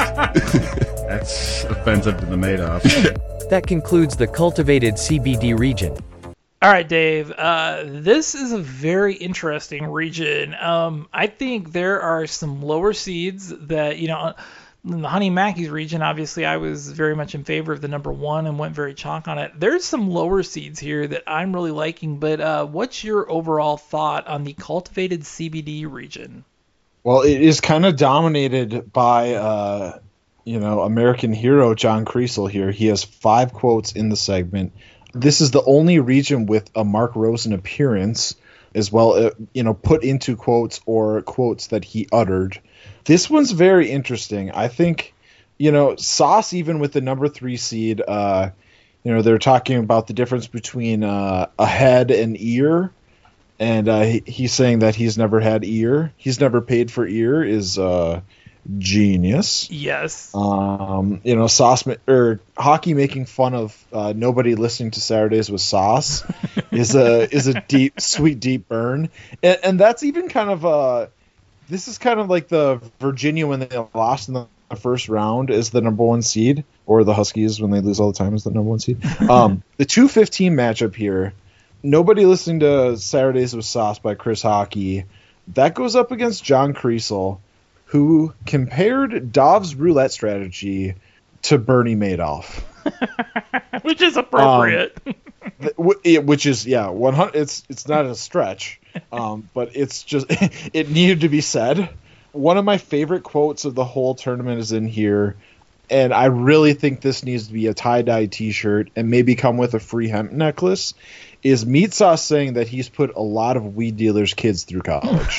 That's offensive to the Madoff. That concludes the cultivated C B D region. All right, Dave. Uh, this is a very interesting region. Um, I think there are some lower seeds that, you know, in the Honey Mackey's region, obviously I was very much in favor of the number one and went very chalk on it. There's some lower seeds here that I'm really liking, but uh, what's your overall thought on the cultivated C B D region? Well, it is kind of dominated by, uh, you know, American hero John Creasel here. He has five quotes in the segment. This is the only region with a Mark Rosen appearance as well, uh, you know, put into quotes or quotes that he uttered. This one's very interesting. I think, you know, Sauce, even with the number three seed, uh, you know, they're talking about the difference between uh, a head and ear. And uh, he, he's saying that he's never had ear. He's never paid for ear is uh, genius. Yes. Um, you know, Sauce ma- or Hockey making fun of uh, nobody listening to Saturdays with Sauce is a is a deep, sweet, deep burn. And, and that's even kind of a. This is kind of like the Virginia when they lost in the first round as the number one seed, or the Huskies when they lose all the time as the number one seed. Um, the two fifteen matchup here, nobody listening to Saturdays with Sauce by Chris Hockey, that goes up against John Creasel, who compared Dov's roulette strategy to Bernie Madoff. Which is appropriate. Um, th- w- it- which is, yeah, one hundred. It's it's not a stretch, um, but it's just it needed to be said. One of my favorite quotes of the whole tournament is in here, and I really think this needs to be a tie-dye T-shirt and maybe come with a free hemp necklace. Is Meat Sauce saying that he's put a lot of weed dealers' kids through college?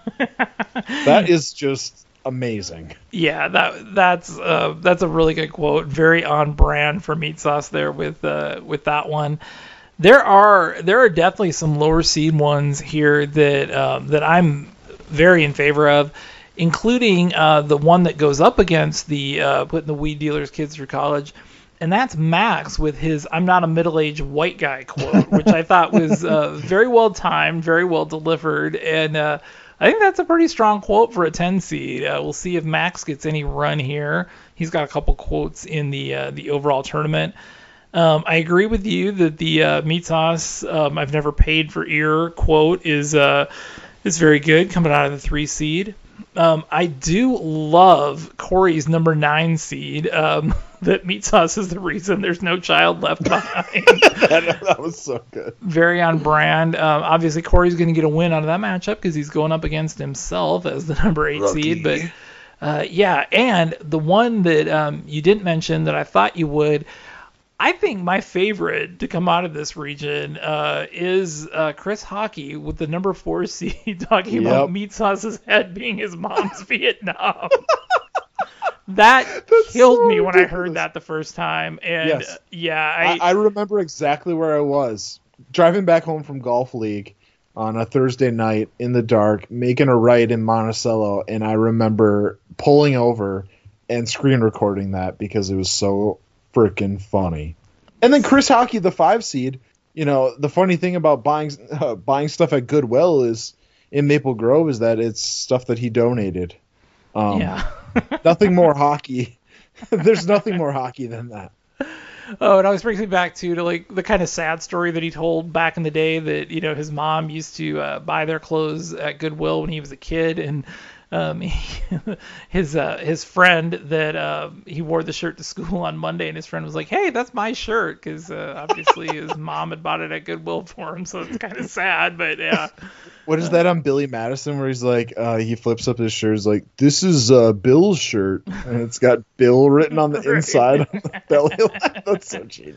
That is just amazing. Yeah, that that's uh, that's a really good quote. Very on brand for Meat Sauce there with uh, with that one. There are there are definitely some lower seed ones here that um, that I'm very in favor of, including uh, the one that goes up against the uh, putting the weed dealers' kids through college, and that's Max with his "I'm not a middle-aged white guy" quote, which I thought was uh, very well timed, very well delivered, and uh, I think that's a pretty strong quote for a ten seed. Uh, we'll see if Max gets any run here. He's got a couple quotes in the uh, the overall tournament. Um, I agree with you that the uh, Meat Sauce um, "I've never paid for ear" quote is uh, is very good, coming out of the three seed. Um, I do love Corey's number nine seed. Um, that Meat Sauce is the reason there's no child left behind. that, that was so good. Very on brand. Um, obviously, Corey's going to get a win out of that matchup because he's going up against himself as the number eight Rookie. seed. But uh, yeah, and the one that um, you didn't mention that I thought you would. I think my favorite to come out of this region uh, is uh, Chris Hockey with the number four seed talking Yep. about Meat Sauce's head being his mom's Vietnam. That That's killed so me when I ridiculous. heard that the first time. And Yes. uh, yeah, I, I, I remember exactly where I was. Driving back home from Golf League on a Thursday night in the dark, making a right in Monticello, and I remember pulling over and screen recording that because it was so freaking funny. And then Chris Hockey, the five seed, you know, the funny thing about buying uh, buying stuff at Goodwill is in Maple Grove is that it's stuff that he donated. Um, yeah. nothing more hockey. There's nothing more hockey than that. Oh, it always brings me back to, to like the kind of sad story that he told back in the day that, you know, his mom used to uh, buy their clothes at Goodwill when he was a kid, and um, he, his uh, his friend that uh, he wore the shirt to school on Monday, and his friend was like, "Hey, that's my shirt," because uh, obviously his mom had bought it at Goodwill for him, so it's kind of sad, but yeah. What is that on Billy Madison where he's like, uh, he flips up his shirt, he's like, "This is uh, Bill's shirt," and it's got Bill written on the inside on the belly line. That's so genius.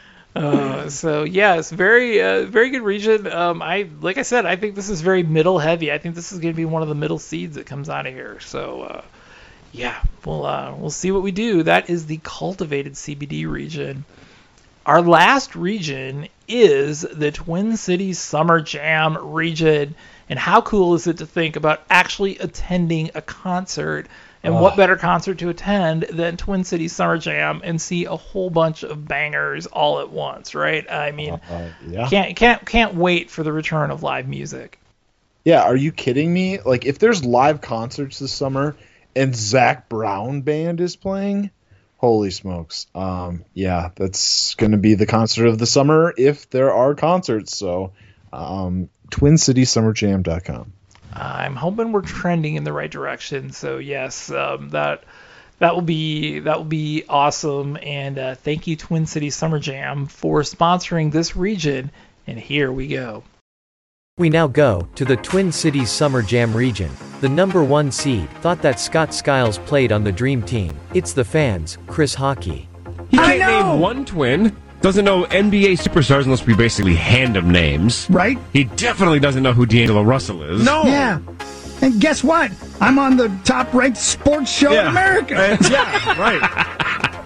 Uh, so yeah, it's very, uh, very good region. Um, I like I said, I think this is very middle heavy. I think this is going to be one of the middle seeds that comes out of here. So uh, yeah, we'll uh, we'll see what we do. That is the cultivated C B D region. Our last region is the Twin Cities Summer Jam region, and how cool is it to think about actually attending a concert? And Oh. what better concert to attend than Twin Cities Summer Jam and see a whole bunch of bangers all at once, right? I mean, Uh, yeah. can't can't can't wait for the return of live music. Yeah, are you kidding me? Like, if there's live concerts this summer and Zach Brown Band is playing, holy smokes. Um, yeah, that's going to be the concert of the summer if there are concerts. So, um, twin city summer jam dot com. I'm hoping we're trending in the right direction. So yes, um, that that will be that will be awesome. And uh, thank you, Twin Cities Summer Jam, for sponsoring this region. And here we go. We now go to the Twin Cities Summer Jam region. The number one seed thought that Scott Skiles played on the Dream Team. It's the fans, Chris Hockey. He can't name one twin. Doesn't know N B A superstars unless we basically hand him names. Right? He definitely doesn't know who D'Angelo Russell is. No. Yeah. And guess what? I'm on the top-ranked sports show Yeah. in America. Uh, yeah, right.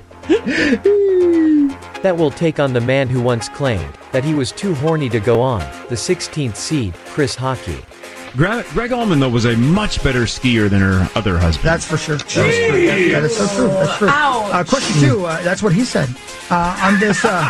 That will take on the man who once claimed that he was too horny to go on, the sixteenth seed, Chris Hockey. Greg, Greg Allman, though, was a much better skier than her other husband. That's for sure. That is true. That- that is so true. That's true. Uh, question two. Uh, that's what he said. Uh, on this. Uh,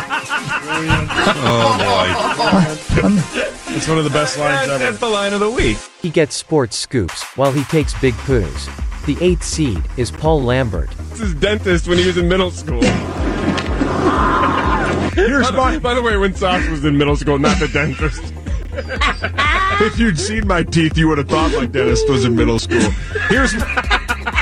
Oh, boy. on, It's one of the best lines ever. That's the line of the week. He gets sports scoops while he takes big poos. The eighth seed is Paul Lambert. It's his dentist when he was in middle school. Here's by, my. the, by the way, when Sauce was in middle school, not the dentist. If you'd seen my teeth, you would have thought my dentist was in middle school. Here's my.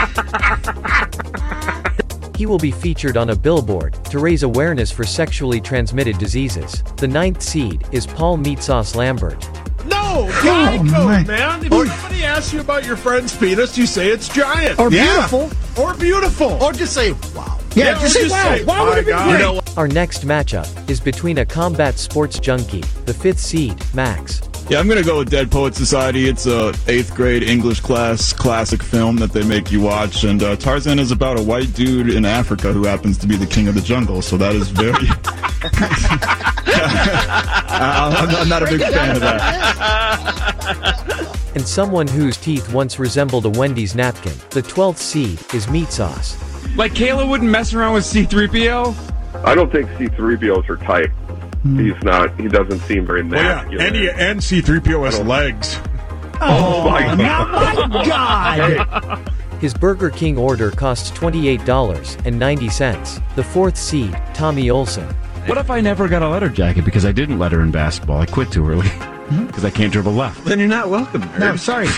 He will be featured on a billboard to raise awareness for sexually transmitted diseases. The ninth seed is Paul Meat Sauce Lambert. No, guy Oh, code, my. man. If somebody asks you about your friend's penis, you say it's giant. or Yeah. beautiful. Or beautiful. Or just say, wow. Yeah, or just say wow. Wow would My have been God. great. You know Our next matchup is between a combat sports junkie, the fifth seed, Max. Yeah, I'm going to go with Dead Poet Society. It's a eighth grade English class classic film that they make you watch. And uh, Tarzan is about a white dude in Africa who happens to be the king of the jungle. So that is very, I'm, I'm not a big fan of that. And someone whose teeth once resembled a Wendy's napkin. The twelfth seed is meat sauce. Like Kayla wouldn't mess around with C three P O? I don't think C three P O is her type. Hmm. He's not. He doesn't seem very Well, masculine. yeah, and, he, and C three P O has legs. Oh, my my God! His Burger King order costs twenty-eight dollars and ninety cents. The fourth seed, Tommy Olson. What if I never got a letter jacket because I didn't let her in basketball? I quit too early because I can't dribble left. Then you're not welcome. No, sorry.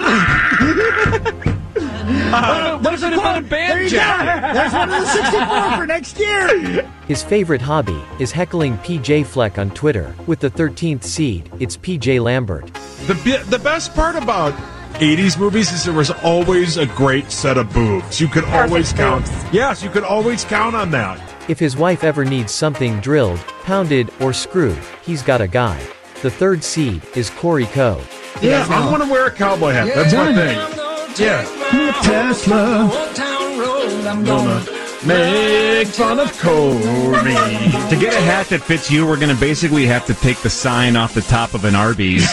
Uh, what if I didn't want a band There you jacket? go. There's one of the sixty-four for next year. His favorite hobby is heckling P J Fleck on Twitter. With the thirteenth seed, it's P J Lambert. The bi- the best part about eighties movies is there was always a great set of boobs. You could always count. Yes, you could always count on that. If his wife ever needs something drilled, pounded, or screwed, he's got a guy. The third seed is Corey Coe. Yeah, I want to wear a cowboy hat. That's my thing. Yeah. Tesla. I'm gonna make fun of Corey. To get a hat that fits you, we're going to basically have to take the sign off the top of an Arby's.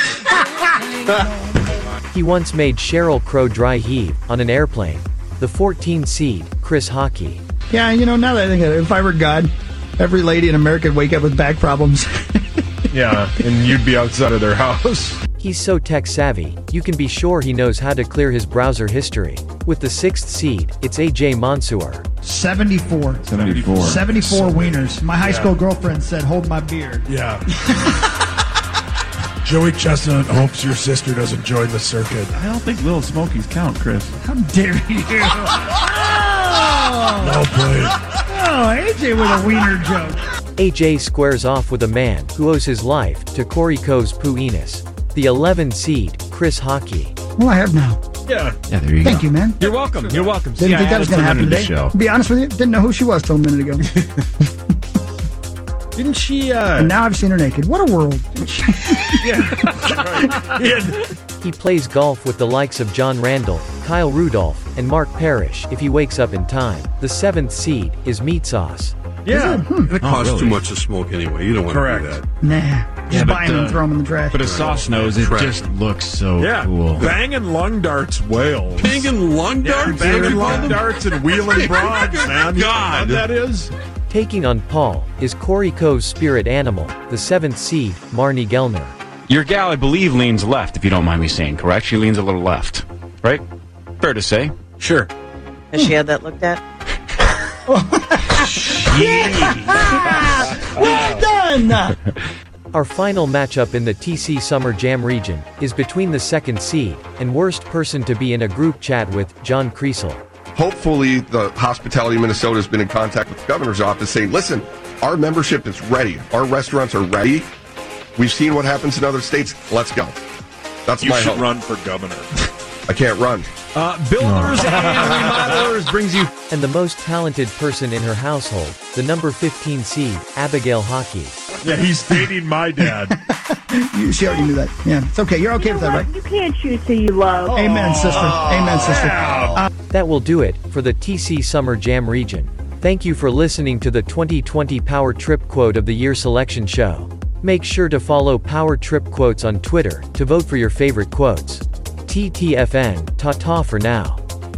He once made Sheryl Crow dry heave on an airplane. The fourteenth seed, Chris Hockey. Yeah, you know, now that I think of it, if I were God, every lady in America would wake up with back problems. Yeah, and you'd be outside of their house. He's so tech savvy, you can be sure he knows how to clear his browser history. With the sixth seed, it's A J Mansour. seventy-four. seventy-four. seventy-four wieners. My high Yeah. school girlfriend said, hold my beard. Yeah. Joey Chestnut hopes your sister doesn't join the circuit. I don't think Little Smokies count, Chris. How dare you? Oh, No play. oh, A J with a wiener joke. A J squares off with a man who owes his life to Corey Coe's Pooh Enos. The eleventh seed, Chris Hockey. Well, I have now. Yeah. Yeah, there you Thank go. you, man. You're welcome. You're welcome. Didn't See, think I that was added going to happen something to today. the show. To be honest with you, didn't know who she was till a minute ago. Didn't she, uh... And now I've seen her naked. What a world. He plays golf with the likes of John Randall, Kyle Rudolph, and Mark Parrish if he wakes up in time. The seventh seed is meat sauce. Yeah. Hmm. It costs really? too much to smoke anyway. You don't want Correct. to do that. Nah. Just but, buy them uh, and throw them in the trash. But a sauce nose, it Trash. just looks so Yeah. cool. Banging lung darts whales. Banging lung Yeah, darts? banging lung darts and wheeling broads, man. You know God. what that is? Taking on Paul is Corey Coe's spirit animal, the seventh seed, Marnie Gellner. Your gal, I believe, leans left, if you don't mind me saying, correct? She leans a little left, right? Fair to say. Sure. Has she had that looked at? Well done! Our final matchup in the T C Summer Jam region is between the second seed and worst person to be in a group chat with, John Kriesel. Hopefully, the hospitality of Minnesota has been in contact with the governor's office saying, listen, our membership is ready. Our restaurants are ready. We've seen what happens in other states. Let's go. That's You my should hope. run for governor. I can't run. Uh, builders and remodelers brings you... And the most talented person in her household, the number fifteen seed, Abigail Hockey. Yeah, he's dating my dad. You, she already knew that. Yeah, it's okay. You're okay with that, right? You can't choose who you love. Amen, sister. Amen, sister. Uh, That will do it for the T C Summer Jam region. Thank you for listening to the twenty twenty Power Trip Quote of the Year selection show. Make sure to follow Power Trip Quotes on Twitter to vote for your favorite quotes. T T F N, ta-ta for now.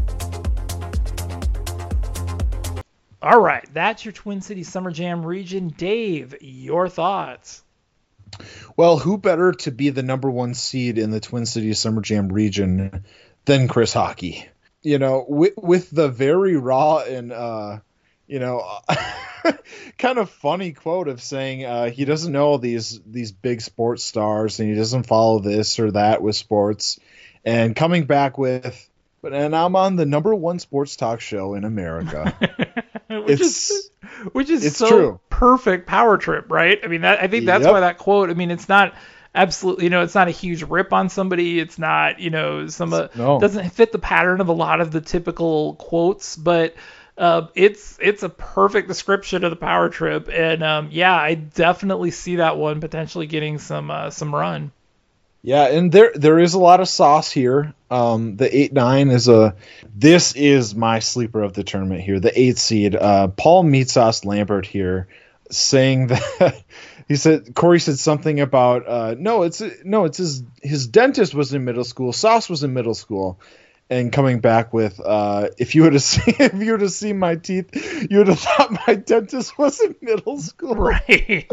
All right, that's your Twin Cities Summer Jam region. Dave, your thoughts? Well, who better to be the number one seed in the Twin Cities Summer Jam region than Chris Hockey? You know, with, with the very raw and, uh, you know, kind of funny quote of saying uh, he doesn't know these these big sports stars and he doesn't follow this or that with sports. And coming back with, but and I'm on the number one sports talk show in America. which it's, is which is it's so true. perfect power trip, right? I mean, that I think that's Yep. why that quote. I mean, it's not absolutely, you know, it's not a huge rip on somebody. It's not, you know, some uh, No. doesn't fit the pattern of a lot of the typical quotes, but uh, it's it's a perfect description of the power trip. And um, yeah, I definitely see that one potentially getting some uh, some run. Yeah, and there there is a lot of sauce here. Um, the eight nine is a this is my sleeper of the tournament here. The eighth seed, uh, Paul Meat Sauce Lambert here. saying that he said Corey said something about uh, no, it's no, it's his his dentist was in middle school. Sauce was in middle school. And coming back with, uh, if you would have seen, if you would have seen my teeth, you would have thought my dentist was in middle school. Right.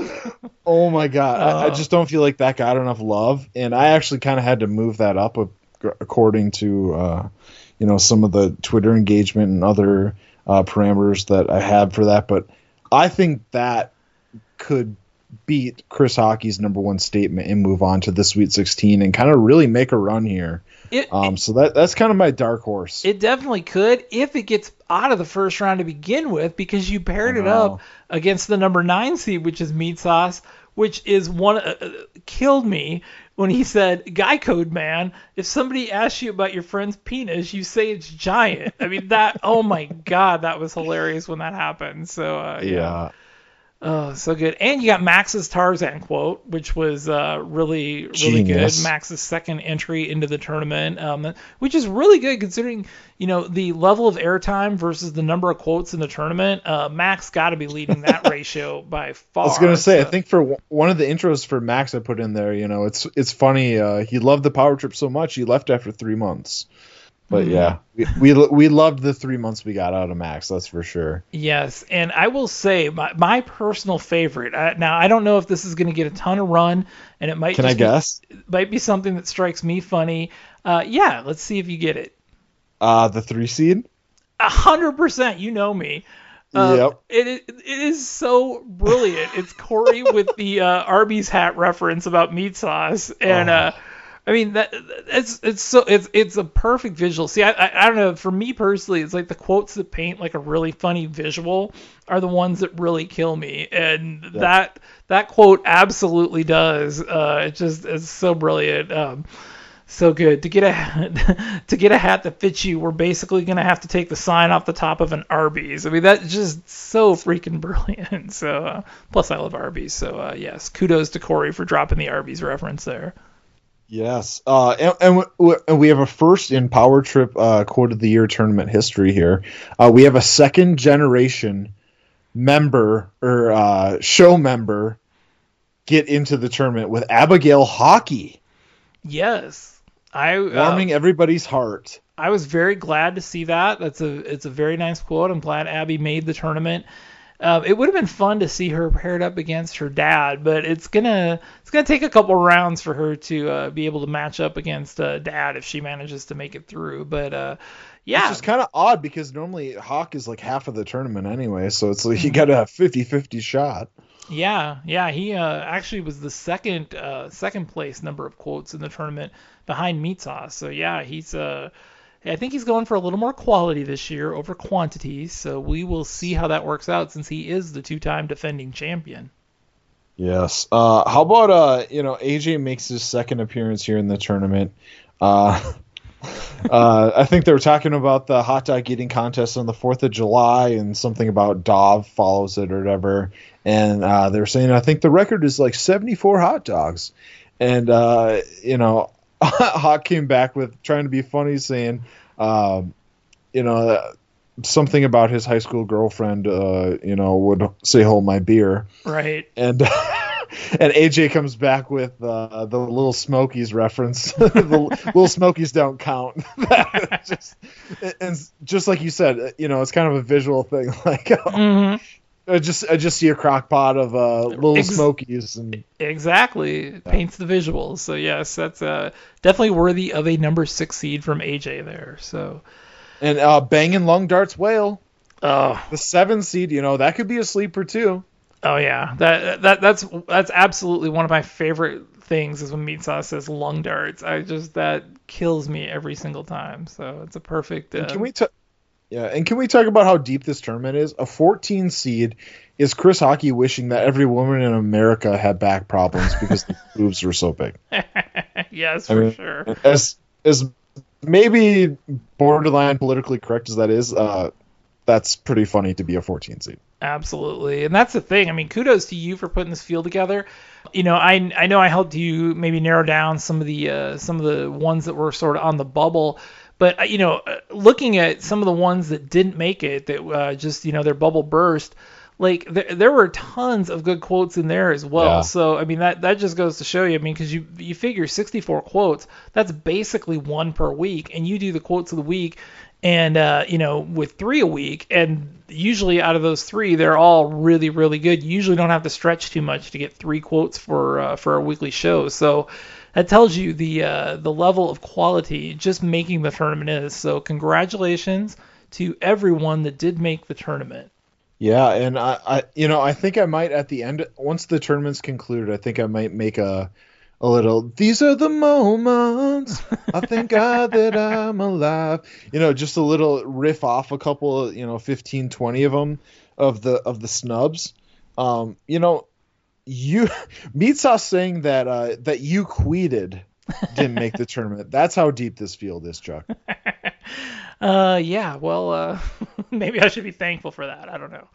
Oh my God. Uh, I, I just don't feel like that got enough love. And I actually kind of had to move that up according to, uh, you know, some of the Twitter engagement and other uh, parameters that I have for that. But I think that could beat Chris Hockey's number one statement and move on to the Sweet sixteen and kind of really make a run here. It, um, so that that's kind of my dark horse. It definitely could if it gets out of the first round to begin with, because you paired it up against the number nine seed, which is Meat Sauce, which is one uh, killed me when he said, "Guy Code Man, if somebody asks you about your friend's penis, you say it's giant." I mean that. Oh my God, that was hilarious when that happened. So uh, yeah. yeah. Oh, so good. And you got Max's Tarzan quote, which was uh, really, really Genius. good. Max's second entry into the tournament, um, which is really good considering, you know, the level of airtime versus the number of quotes in the tournament. Uh, Max got to be leading that ratio by far. I was going to say, so. I think for w- one of the intros for Max I put in there, you know, it's it's funny. Uh, he loved the power trip so much, he left after three months. But Mm-hmm. yeah, we, we we loved the three months we got out of Max. That's for sure. Yes, and I will say my, my personal favorite. I, now I don't know if this is going to get a ton of run, and it might. Can just I guess? Be, might be something that strikes me funny. Uh, yeah, let's see if you get it. Uh, the three seed. A hundred percent. You know me. Uh, Yep. It, it it is so brilliant. It's Corey with the uh, Arby's hat reference about meat sauce, and Oh. uh, I mean that it's it's so it's it's a perfect visual. See, I, I I don't know. For me personally, it's like the quotes that paint like a really funny visual are the ones that really kill me, and Yeah. that that quote absolutely does. Uh, it just it's so brilliant. Um, so good to get a to get a hat that fits you. We're basically gonna have to take the sign off the top of an Arby's. I mean, that's just so freaking brilliant. So uh, plus, I love Arby's. So uh, yes, kudos to Corey for dropping the Arby's reference there. Yes, uh, and, and, we, and we have a first in Power Trip uh, Quote of the Year tournament history here. Uh, we have a second generation member or uh, show member get into the tournament with Abigail Hockey. Yes, I uh, warming everybody's heart. I was very glad to see that. That's a it's a very nice quote. I'm glad Abby made the tournament. Uh, it would have been fun to see her paired up against her dad, but it's gonna it's gonna take a couple rounds for her to uh, be able to match up against uh, dad if she manages to make it through. But uh, yeah, It's just kind of odd because normally Hawk is like half of the tournament anyway, so it's like you got a fifty-fifty shot. yeah, yeah. He uh, actually was the second uh, second place number of quotes in the tournament behind Meat Sauce. So yeah, he's uh, I think he's going for a little more quality this year over quantity. So we will see how that works out since he is the two-time defending champion. Yes. Uh, how about uh, you know, A J makes his second appearance here in the tournament. Uh, uh, I think they were talking about the hot dog eating contest on the fourth of July and something about Dov follows it or whatever. And uh, they were saying, I think the record is like seventy-four hot dogs. And, uh, you know, Hawk came back with trying to be funny, saying, um, you know, something about his high school girlfriend, uh, you know, would say, hold my beer. Right. And and A J comes back with uh, the Little Smokies reference. The Little Smokies don't count. just, and just like you said, you know, it's kind of a visual thing. Like, Mm-hmm. I just I just see a crock pot of uh, Little Ex- Smokies. And Exactly. It paints the visuals. So yes, that's uh, definitely worthy of a number six seed from A J there. So. And uh, banging Lung Darts Whale. Oh. The seven seed, you know, that could be a sleeper too. Oh yeah, that that that's that's absolutely one of my favorite things is when Meat Sauce says lung darts. I just that kills me every single time. So it's a perfect. Uh, And can we t- yeah, and can we talk about how deep this tournament is? A fourteen seed is Chris Hockey wishing that every woman in America had back problems because the boobs were so big. yes, I for mean, sure. As as maybe borderline politically correct as that is, uh, that's pretty funny to be a fourteen seed. Absolutely. And that's the thing. I mean, kudos to you for putting this field together. You know, I I know I helped you maybe narrow down some of the uh, some of the ones that were sort of on the bubble. But, uh, you know, uh, looking at some of the ones that didn't make it, that uh, just, you know, their bubble burst, like there, there were tons of good quotes in there as well. Yeah. So I mean that that just goes to show you. I mean, because you you figure sixty-four quotes, that's basically one per week, and you do the quotes of the week, and uh, you know with three a week, and usually out of those three, they're all really really good. You usually don't have to stretch too much to get three quotes for uh, for a weekly show. So that tells you the uh, the level of quality just making the tournament is. So congratulations to everyone that did make the tournament. Yeah, and I, I, you know, I think I might at the end, once the tournament's concluded, I think I might make a, a little. These are the moments I thank God that I'm alive. You know, just a little riff off a couple of, you know, fifteen, twenty of them of the of the snubs. Um, you know, you Meat Sauce saying that uh, that you tweeted didn't make the tournament. That's how deep this field is, Chuck. Uh, yeah, well, uh, maybe I should be thankful for that. I don't know.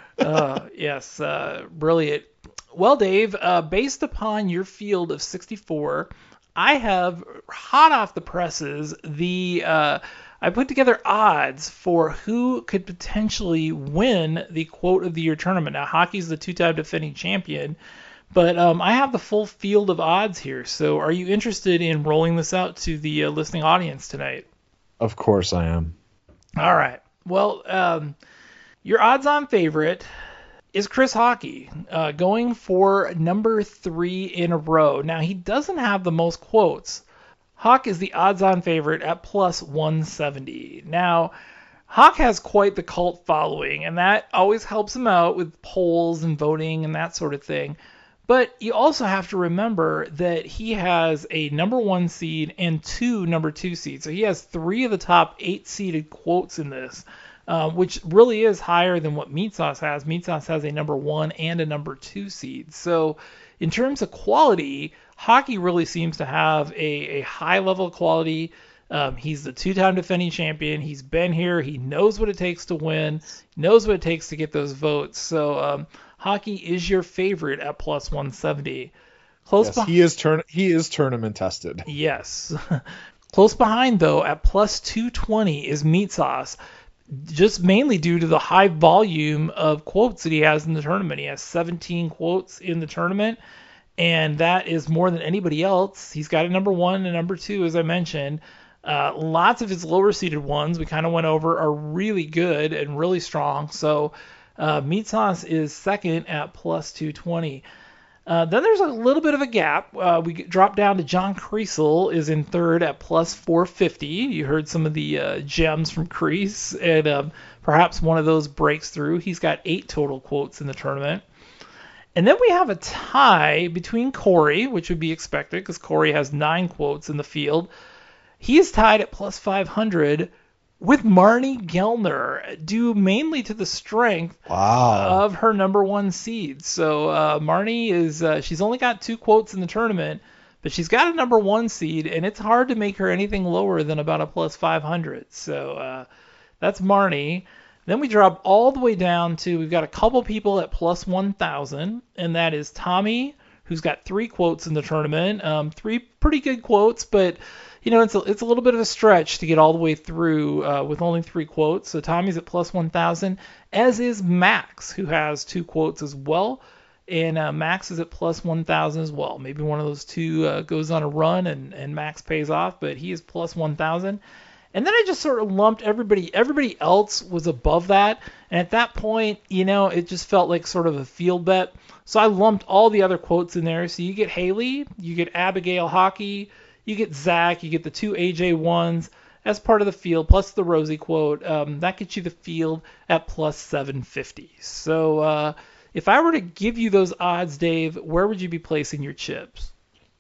Uh, yes, uh, brilliant. Well, Dave, uh, based upon your field of sixty-four, I have hot off the presses the, uh, I put together odds for who could potentially win the Quote of the Year tournament. Now, hockey's the two-time defending champion, but um, I have the full field of odds here. So are you interested in rolling this out to the uh, listening audience tonight? Of course I am. All right. Well, um, your odds-on favorite is Chris Hockey, uh, going for number three in a row. Now, he doesn't have the most quotes. Hawk is the odds-on favorite at plus one seventy. Now, Hawk has quite the cult following, and that always helps him out with polls and voting and that sort of thing. But you also have to remember that he has a number one seed and two number two seeds. So he has three of the top eight seeded quotes in this, uh, which really is higher than what Meat Sauce has. Meat Sauce has a number one and a number two seed. So in terms of quality, Hockey really seems to have a, a high level of quality. Um, he's the two-time defending champion. He's been here. He knows what it takes to win. He knows what it takes to get those votes. So um, Hockey is your favorite at plus one seventy. Close yes, behind, he is turn he is tournament tested. Yes. Close behind though at plus two twenty is Meat Sauce, just mainly due to the high volume of quotes that he has in the tournament. He has seventeen quotes in the tournament, and that is more than anybody else. He's got a number one and number two, as I mentioned. Uh, lots of his lower seeded ones we kind of went over are really good and really strong. So uh, Meat Sauce is second at plus two twenty. Uh, then there's a little bit of a gap. Uh, we drop down to John Kreisel is in third at plus four fifty. You heard some of the uh, gems from Kreese, and um, perhaps one of those breaks through. He's got eight total quotes in the tournament. And then we have a tie between Corey, which would be expected because Corey has nine quotes in the field. He is tied at plus five hundred with Marnie Gellner, due mainly to the strength wow. of her number one seed. So uh, Marnie is, uh, she's only got two quotes in the tournament, but she's got a number one seed, and it's hard to make her anything lower than about a plus five hundred. So uh, that's Marnie. Then we drop all the way down to, we've got a couple people at plus one thousand, and that is Tommy, who's got three quotes in the tournament. Um, three pretty good quotes, but you know, it's a, it's a little bit of a stretch to get all the way through uh, with only three quotes. So Tommy's at plus one thousand, as is Max, who has two quotes as well. And uh, Max is at plus one thousand as well. Maybe one of those two uh, goes on a run and, and Max pays off, but he is plus one thousand. And then I just sort of lumped everybody. Everybody else was above that. And at that point, you know, it just felt like sort of a field bet. So I lumped all the other quotes in there. So you get Haley, you get Abigail Hockey, you get Zach, you get the two A J ones as part of the field, plus the Rosie quote. Um, that gets you the field at plus seven fifty. So uh, if I were to give you those odds, Dave, where would you be placing your chips?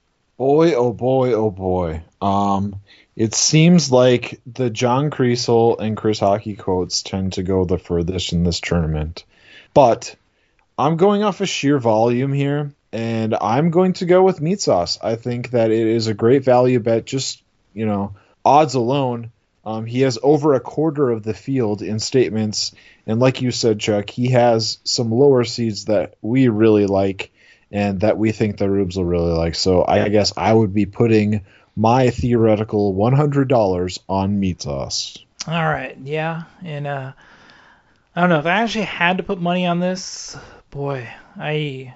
Boy, oh boy, oh boy. Um, it seems like the John Kreisel and Chris Hockey quotes tend to go the furthest in this tournament. But I'm going off of sheer volume here, and I'm going to go with Meat Sauce. I think that it is a great value bet, just, you know, odds alone. Um, he has over a quarter of the field in statements, and like you said, Chuck, he has some lower seeds that we really like and that we think the Rubes will really like. So I guess I would be putting my theoretical one hundred dollars on Meat Sauce. All right, yeah, and uh, I don't know if I actually had to put money on this. Boy, I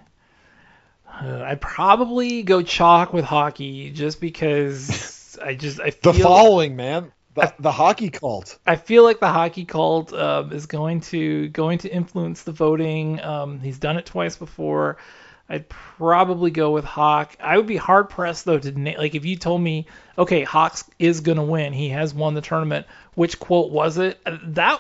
uh, I'd probably go chalk with hockey just because I just I feel the following man the, the hockey cult. I feel like the hockey cult um, is going to going to influence the voting. Um, he's done it twice before. I'd probably go with Hawk. I would be hard pressed though to na- like if you told me, okay, Hawks is gonna win. He has won the tournament. Which quote was it? That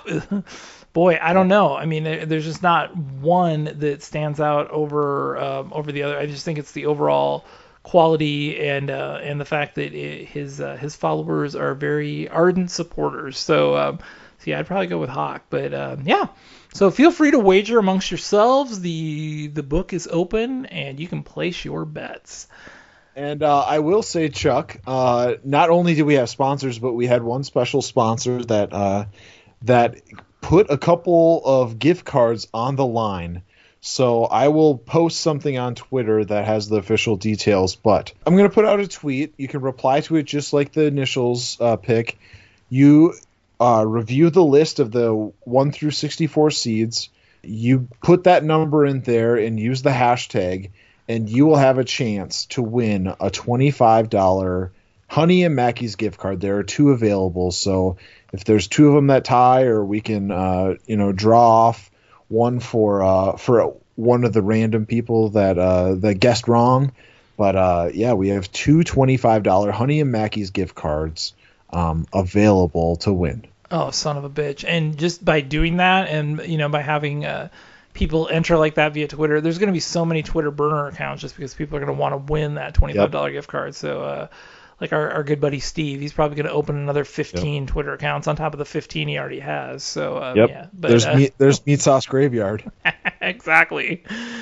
boy, I don't know. I mean, there's just not one that stands out over um, over the other. I just think it's the overall quality and uh, and the fact that it, his uh, his followers are very ardent supporters. So, um, so yeah, I'd probably go with Hawk. But um, yeah. So feel free to wager amongst yourselves. The the book is open, and you can place your bets. And uh, I will say, Chuck, uh, not only did we have sponsors, but we had one special sponsor that uh, that put a couple of gift cards on the line. So I will post something on Twitter that has the official details. But I'm going to put out a tweet. You can reply to it just like the initials uh, pick. You... Uh, review the list of the one through sixty-four seeds. You put that number in there and use the hashtag, and you will have a chance to win a twenty-five dollars Honey and Mackey's gift card. There are two available, so if there's two of them that tie, or we can, uh, you know, draw off one for uh, for one of the random people that uh, that guessed wrong. But uh, yeah, we have two twenty-five dollars Honey and Mackey's gift cards. Um, available to win. Oh, son of a bitch. And just by doing that and, you know, by having uh, people enter like that via Twitter, there's going to be so many Twitter burner accounts just because people are going to want to win that twenty-five dollars yep. gift card. So, uh, like our, our good buddy Steve, he's probably going to open another fifteen yep. Twitter accounts on top of the fifteen he already has. So, uh, yep. yeah. But, there's, uh, meat, there's Meat Sauce Graveyard. Exactly.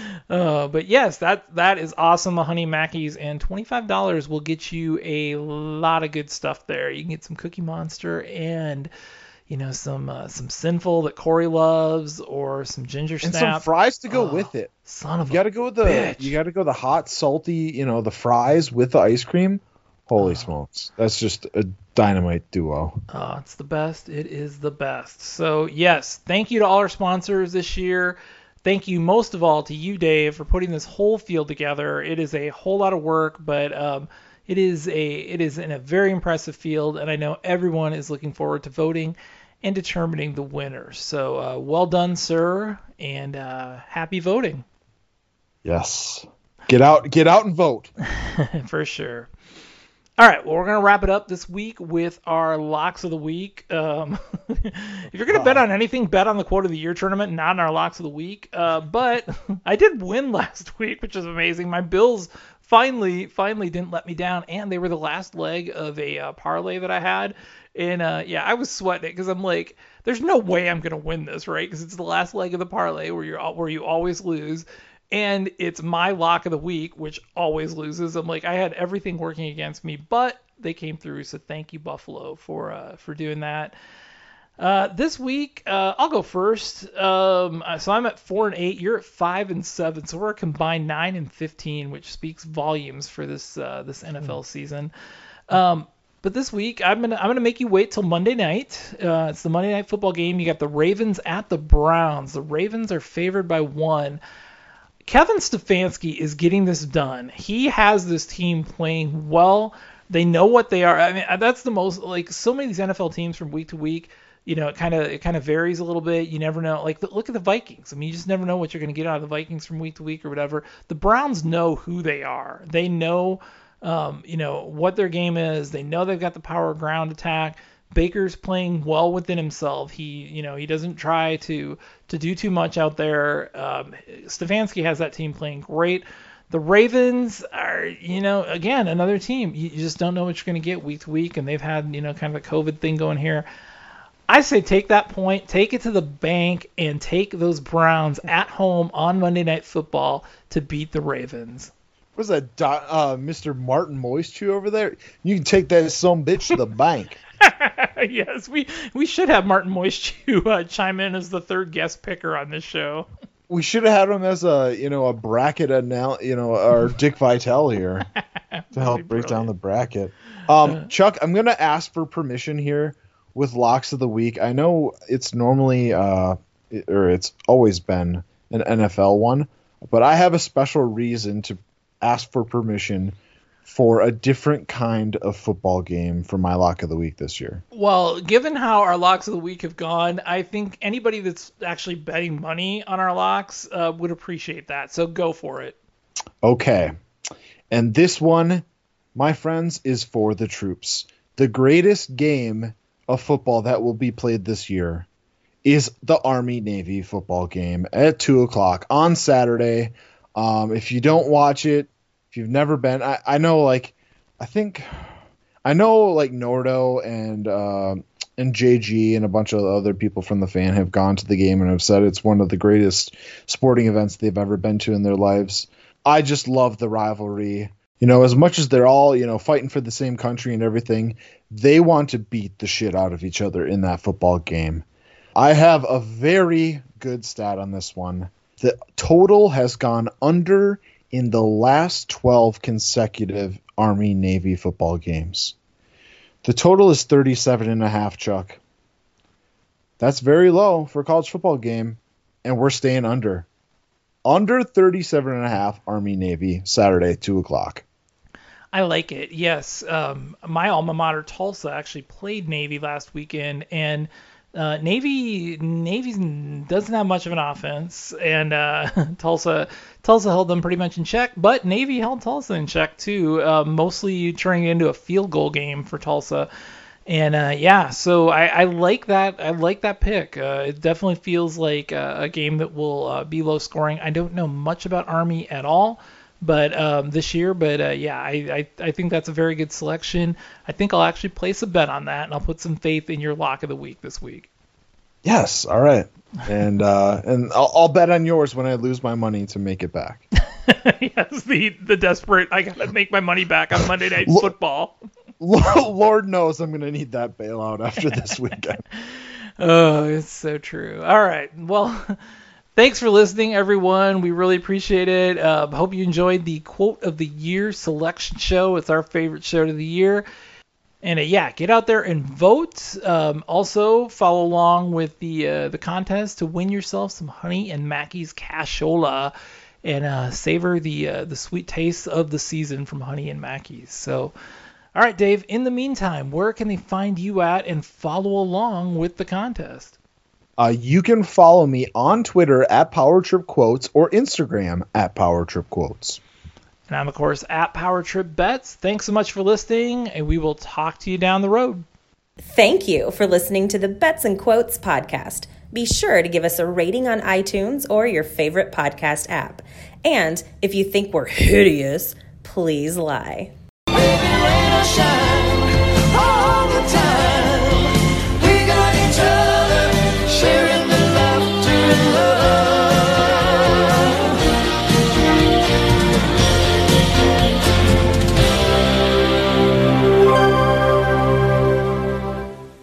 Uh, but yes, that that is awesome. The Honey Mackeys, and twenty-five dollars will get you a lot of good stuff there. You can get some Cookie Monster and, you know, some uh, some Sinful that Corey loves, or some Ginger Snap. And some fries to go oh, with it. Son of you gotta a go with the bitch. You got to go the hot, salty, you know, the fries with the ice cream. Holy oh. smokes. That's just a dynamite duo. Oh, it's the best. It is the best. So, yes, thank you to all our sponsors this year. Thank you most of all to you, Dave, for putting this whole field together. It is a whole lot of work, but um, it is a it is in a very impressive field, and I know everyone is looking forward to voting and determining the winner. So uh, well done, sir, and uh, happy voting. Yes. Get out, get out and vote. For sure. All right, well, we're going to wrap it up this week with our locks of the week. Um, if you're going to bet on anything, bet on the quote of the year tournament, not on our locks of the week. Uh, but I did win last week, which is amazing. My Bills finally, finally didn't let me down, and they were the last leg of a uh, parlay that I had. And uh, yeah, I was sweating it because I'm like, there's no way I'm going to win this, right? Because it's the last leg of the parlay where you're where you always lose. And it's my lock of the week, which always loses. I'm like, I had everything working against me, but they came through. So thank you, Buffalo, for uh, for doing that. Uh, this week, uh, I'll go first. Um, so I'm at four and eight. You're at five and seven. So we're a combined nine and fifteen, which speaks volumes for this uh, this N F L season. Um, but this week, I'm gonna I'm gonna make you wait till Monday night. Uh, it's the Monday Night Football game. You got the Ravens at the Browns. The Ravens are favored by one. Kevin Stefanski is getting this done. He has this team playing well. They know what they are. I mean, that's the most, like, so many of these N F L teams from week to week, you know, it kind of it kind of varies a little bit. You never know. Like, look at the Vikings. I mean, you just never know what you're going to get out of the Vikings from week to week or whatever. The Browns know who they are. They know, um, you know, what their game is. They know they've got the power of ground attack. Baker's playing well within himself. He, you know, he doesn't try to to do too much out there. Um, Stefanski has that team playing great. The Ravens are, you know, again, another team. You, you just don't know what you're going to get week to week, and they've had, you know, kind of a COVID thing going here. I say take that point, take it to the bank, and take those Browns at home on Monday Night Football to beat the Ravens. What's that, uh, Mister Martin Moisture over there? You can take that some bitch to the bank. Yes, we we should have Martin Moisture uh, chime in as the third guest picker on this show. We should have had him as a, you know, a bracket anal, you know, or Dick Vitale here to help break brilliant. down the bracket. Um, uh, Chuck, I'm gonna ask for permission here with locks of the week. I know it's normally uh, or it's always been an N F L one. But I have a special reason to ask for permission for a different kind of football game for my lock of the week this year. Well, given how our locks of the week have gone, I think anybody that's actually betting money on our locks uh, would appreciate that. So go for it. Okay. And this one, my friends, is for the troops. The greatest game of football that will be played this year is the Army-Navy football game at two o'clock on Saturday. Um, if you don't watch it, if you've never been, I, I know, like, I think, I know, like, Nordo and uh, and J G and a bunch of other people from the fan have gone to the game and have said it's one of the greatest sporting events they've ever been to in their lives. I just love the rivalry. You know, as much as they're all, you know, fighting for the same country and everything, they want to beat the shit out of each other in that football game. I have a very good stat on this one. The total has gone under in the last twelve consecutive Army-Navy football games. The total is thirty-seven and a half, Chuck. That's very low for a college football game, and we're staying under. Under thirty-seven and a half Army-Navy, Saturday, two o'clock. I like it, yes. Um, my alma mater, Tulsa, actually played Navy last weekend, and uh, Navy Navy doesn't have much of an offense, and uh, Tulsa Tulsa held them pretty much in check, but Navy held Tulsa in check too, uh, mostly turning it into a field goal game for Tulsa. And uh, yeah, so I, I like that. I like that pick. Uh, it definitely feels like a, a game that will uh, be low scoring. I don't know much about Army at all, but um, this year. But uh, yeah, I, I I think that's a very good selection. I think I'll actually place a bet on that, and I'll put some faith in your lock of the week this week. Yes, all right, and uh, and I'll, I'll bet on yours when I lose my money to make it back. Yes, the the desperate. I gotta make my money back on Monday Night Football. Lord knows I'm going to need that bailout after this weekend. Oh, it's so true. All right. Well, thanks for listening, everyone. We really appreciate it. Uh, hope you enjoyed the Quote of the Year selection show. It's our favorite show of the year. And uh, yeah, get out there and vote. Um, also, follow along with the uh, the contest to win yourself some Honey and Mackie's cashola and uh, savor the uh, the sweet taste of the season from Honey and Mackie's. So. All right, Dave, in the meantime, where can they find you at and follow along with the contest? Uh, you can follow me on Twitter at PowerTripQuotes or Instagram at PowerTripQuotes. And I'm, of course, at PowerTripBets. Thanks so much for listening, and we will talk to you down the road. Thank you for listening to the Bets and Quotes podcast. Be sure to give us a rating on iTunes or your favorite podcast app. And if you think we're hideous, please lie. Shine.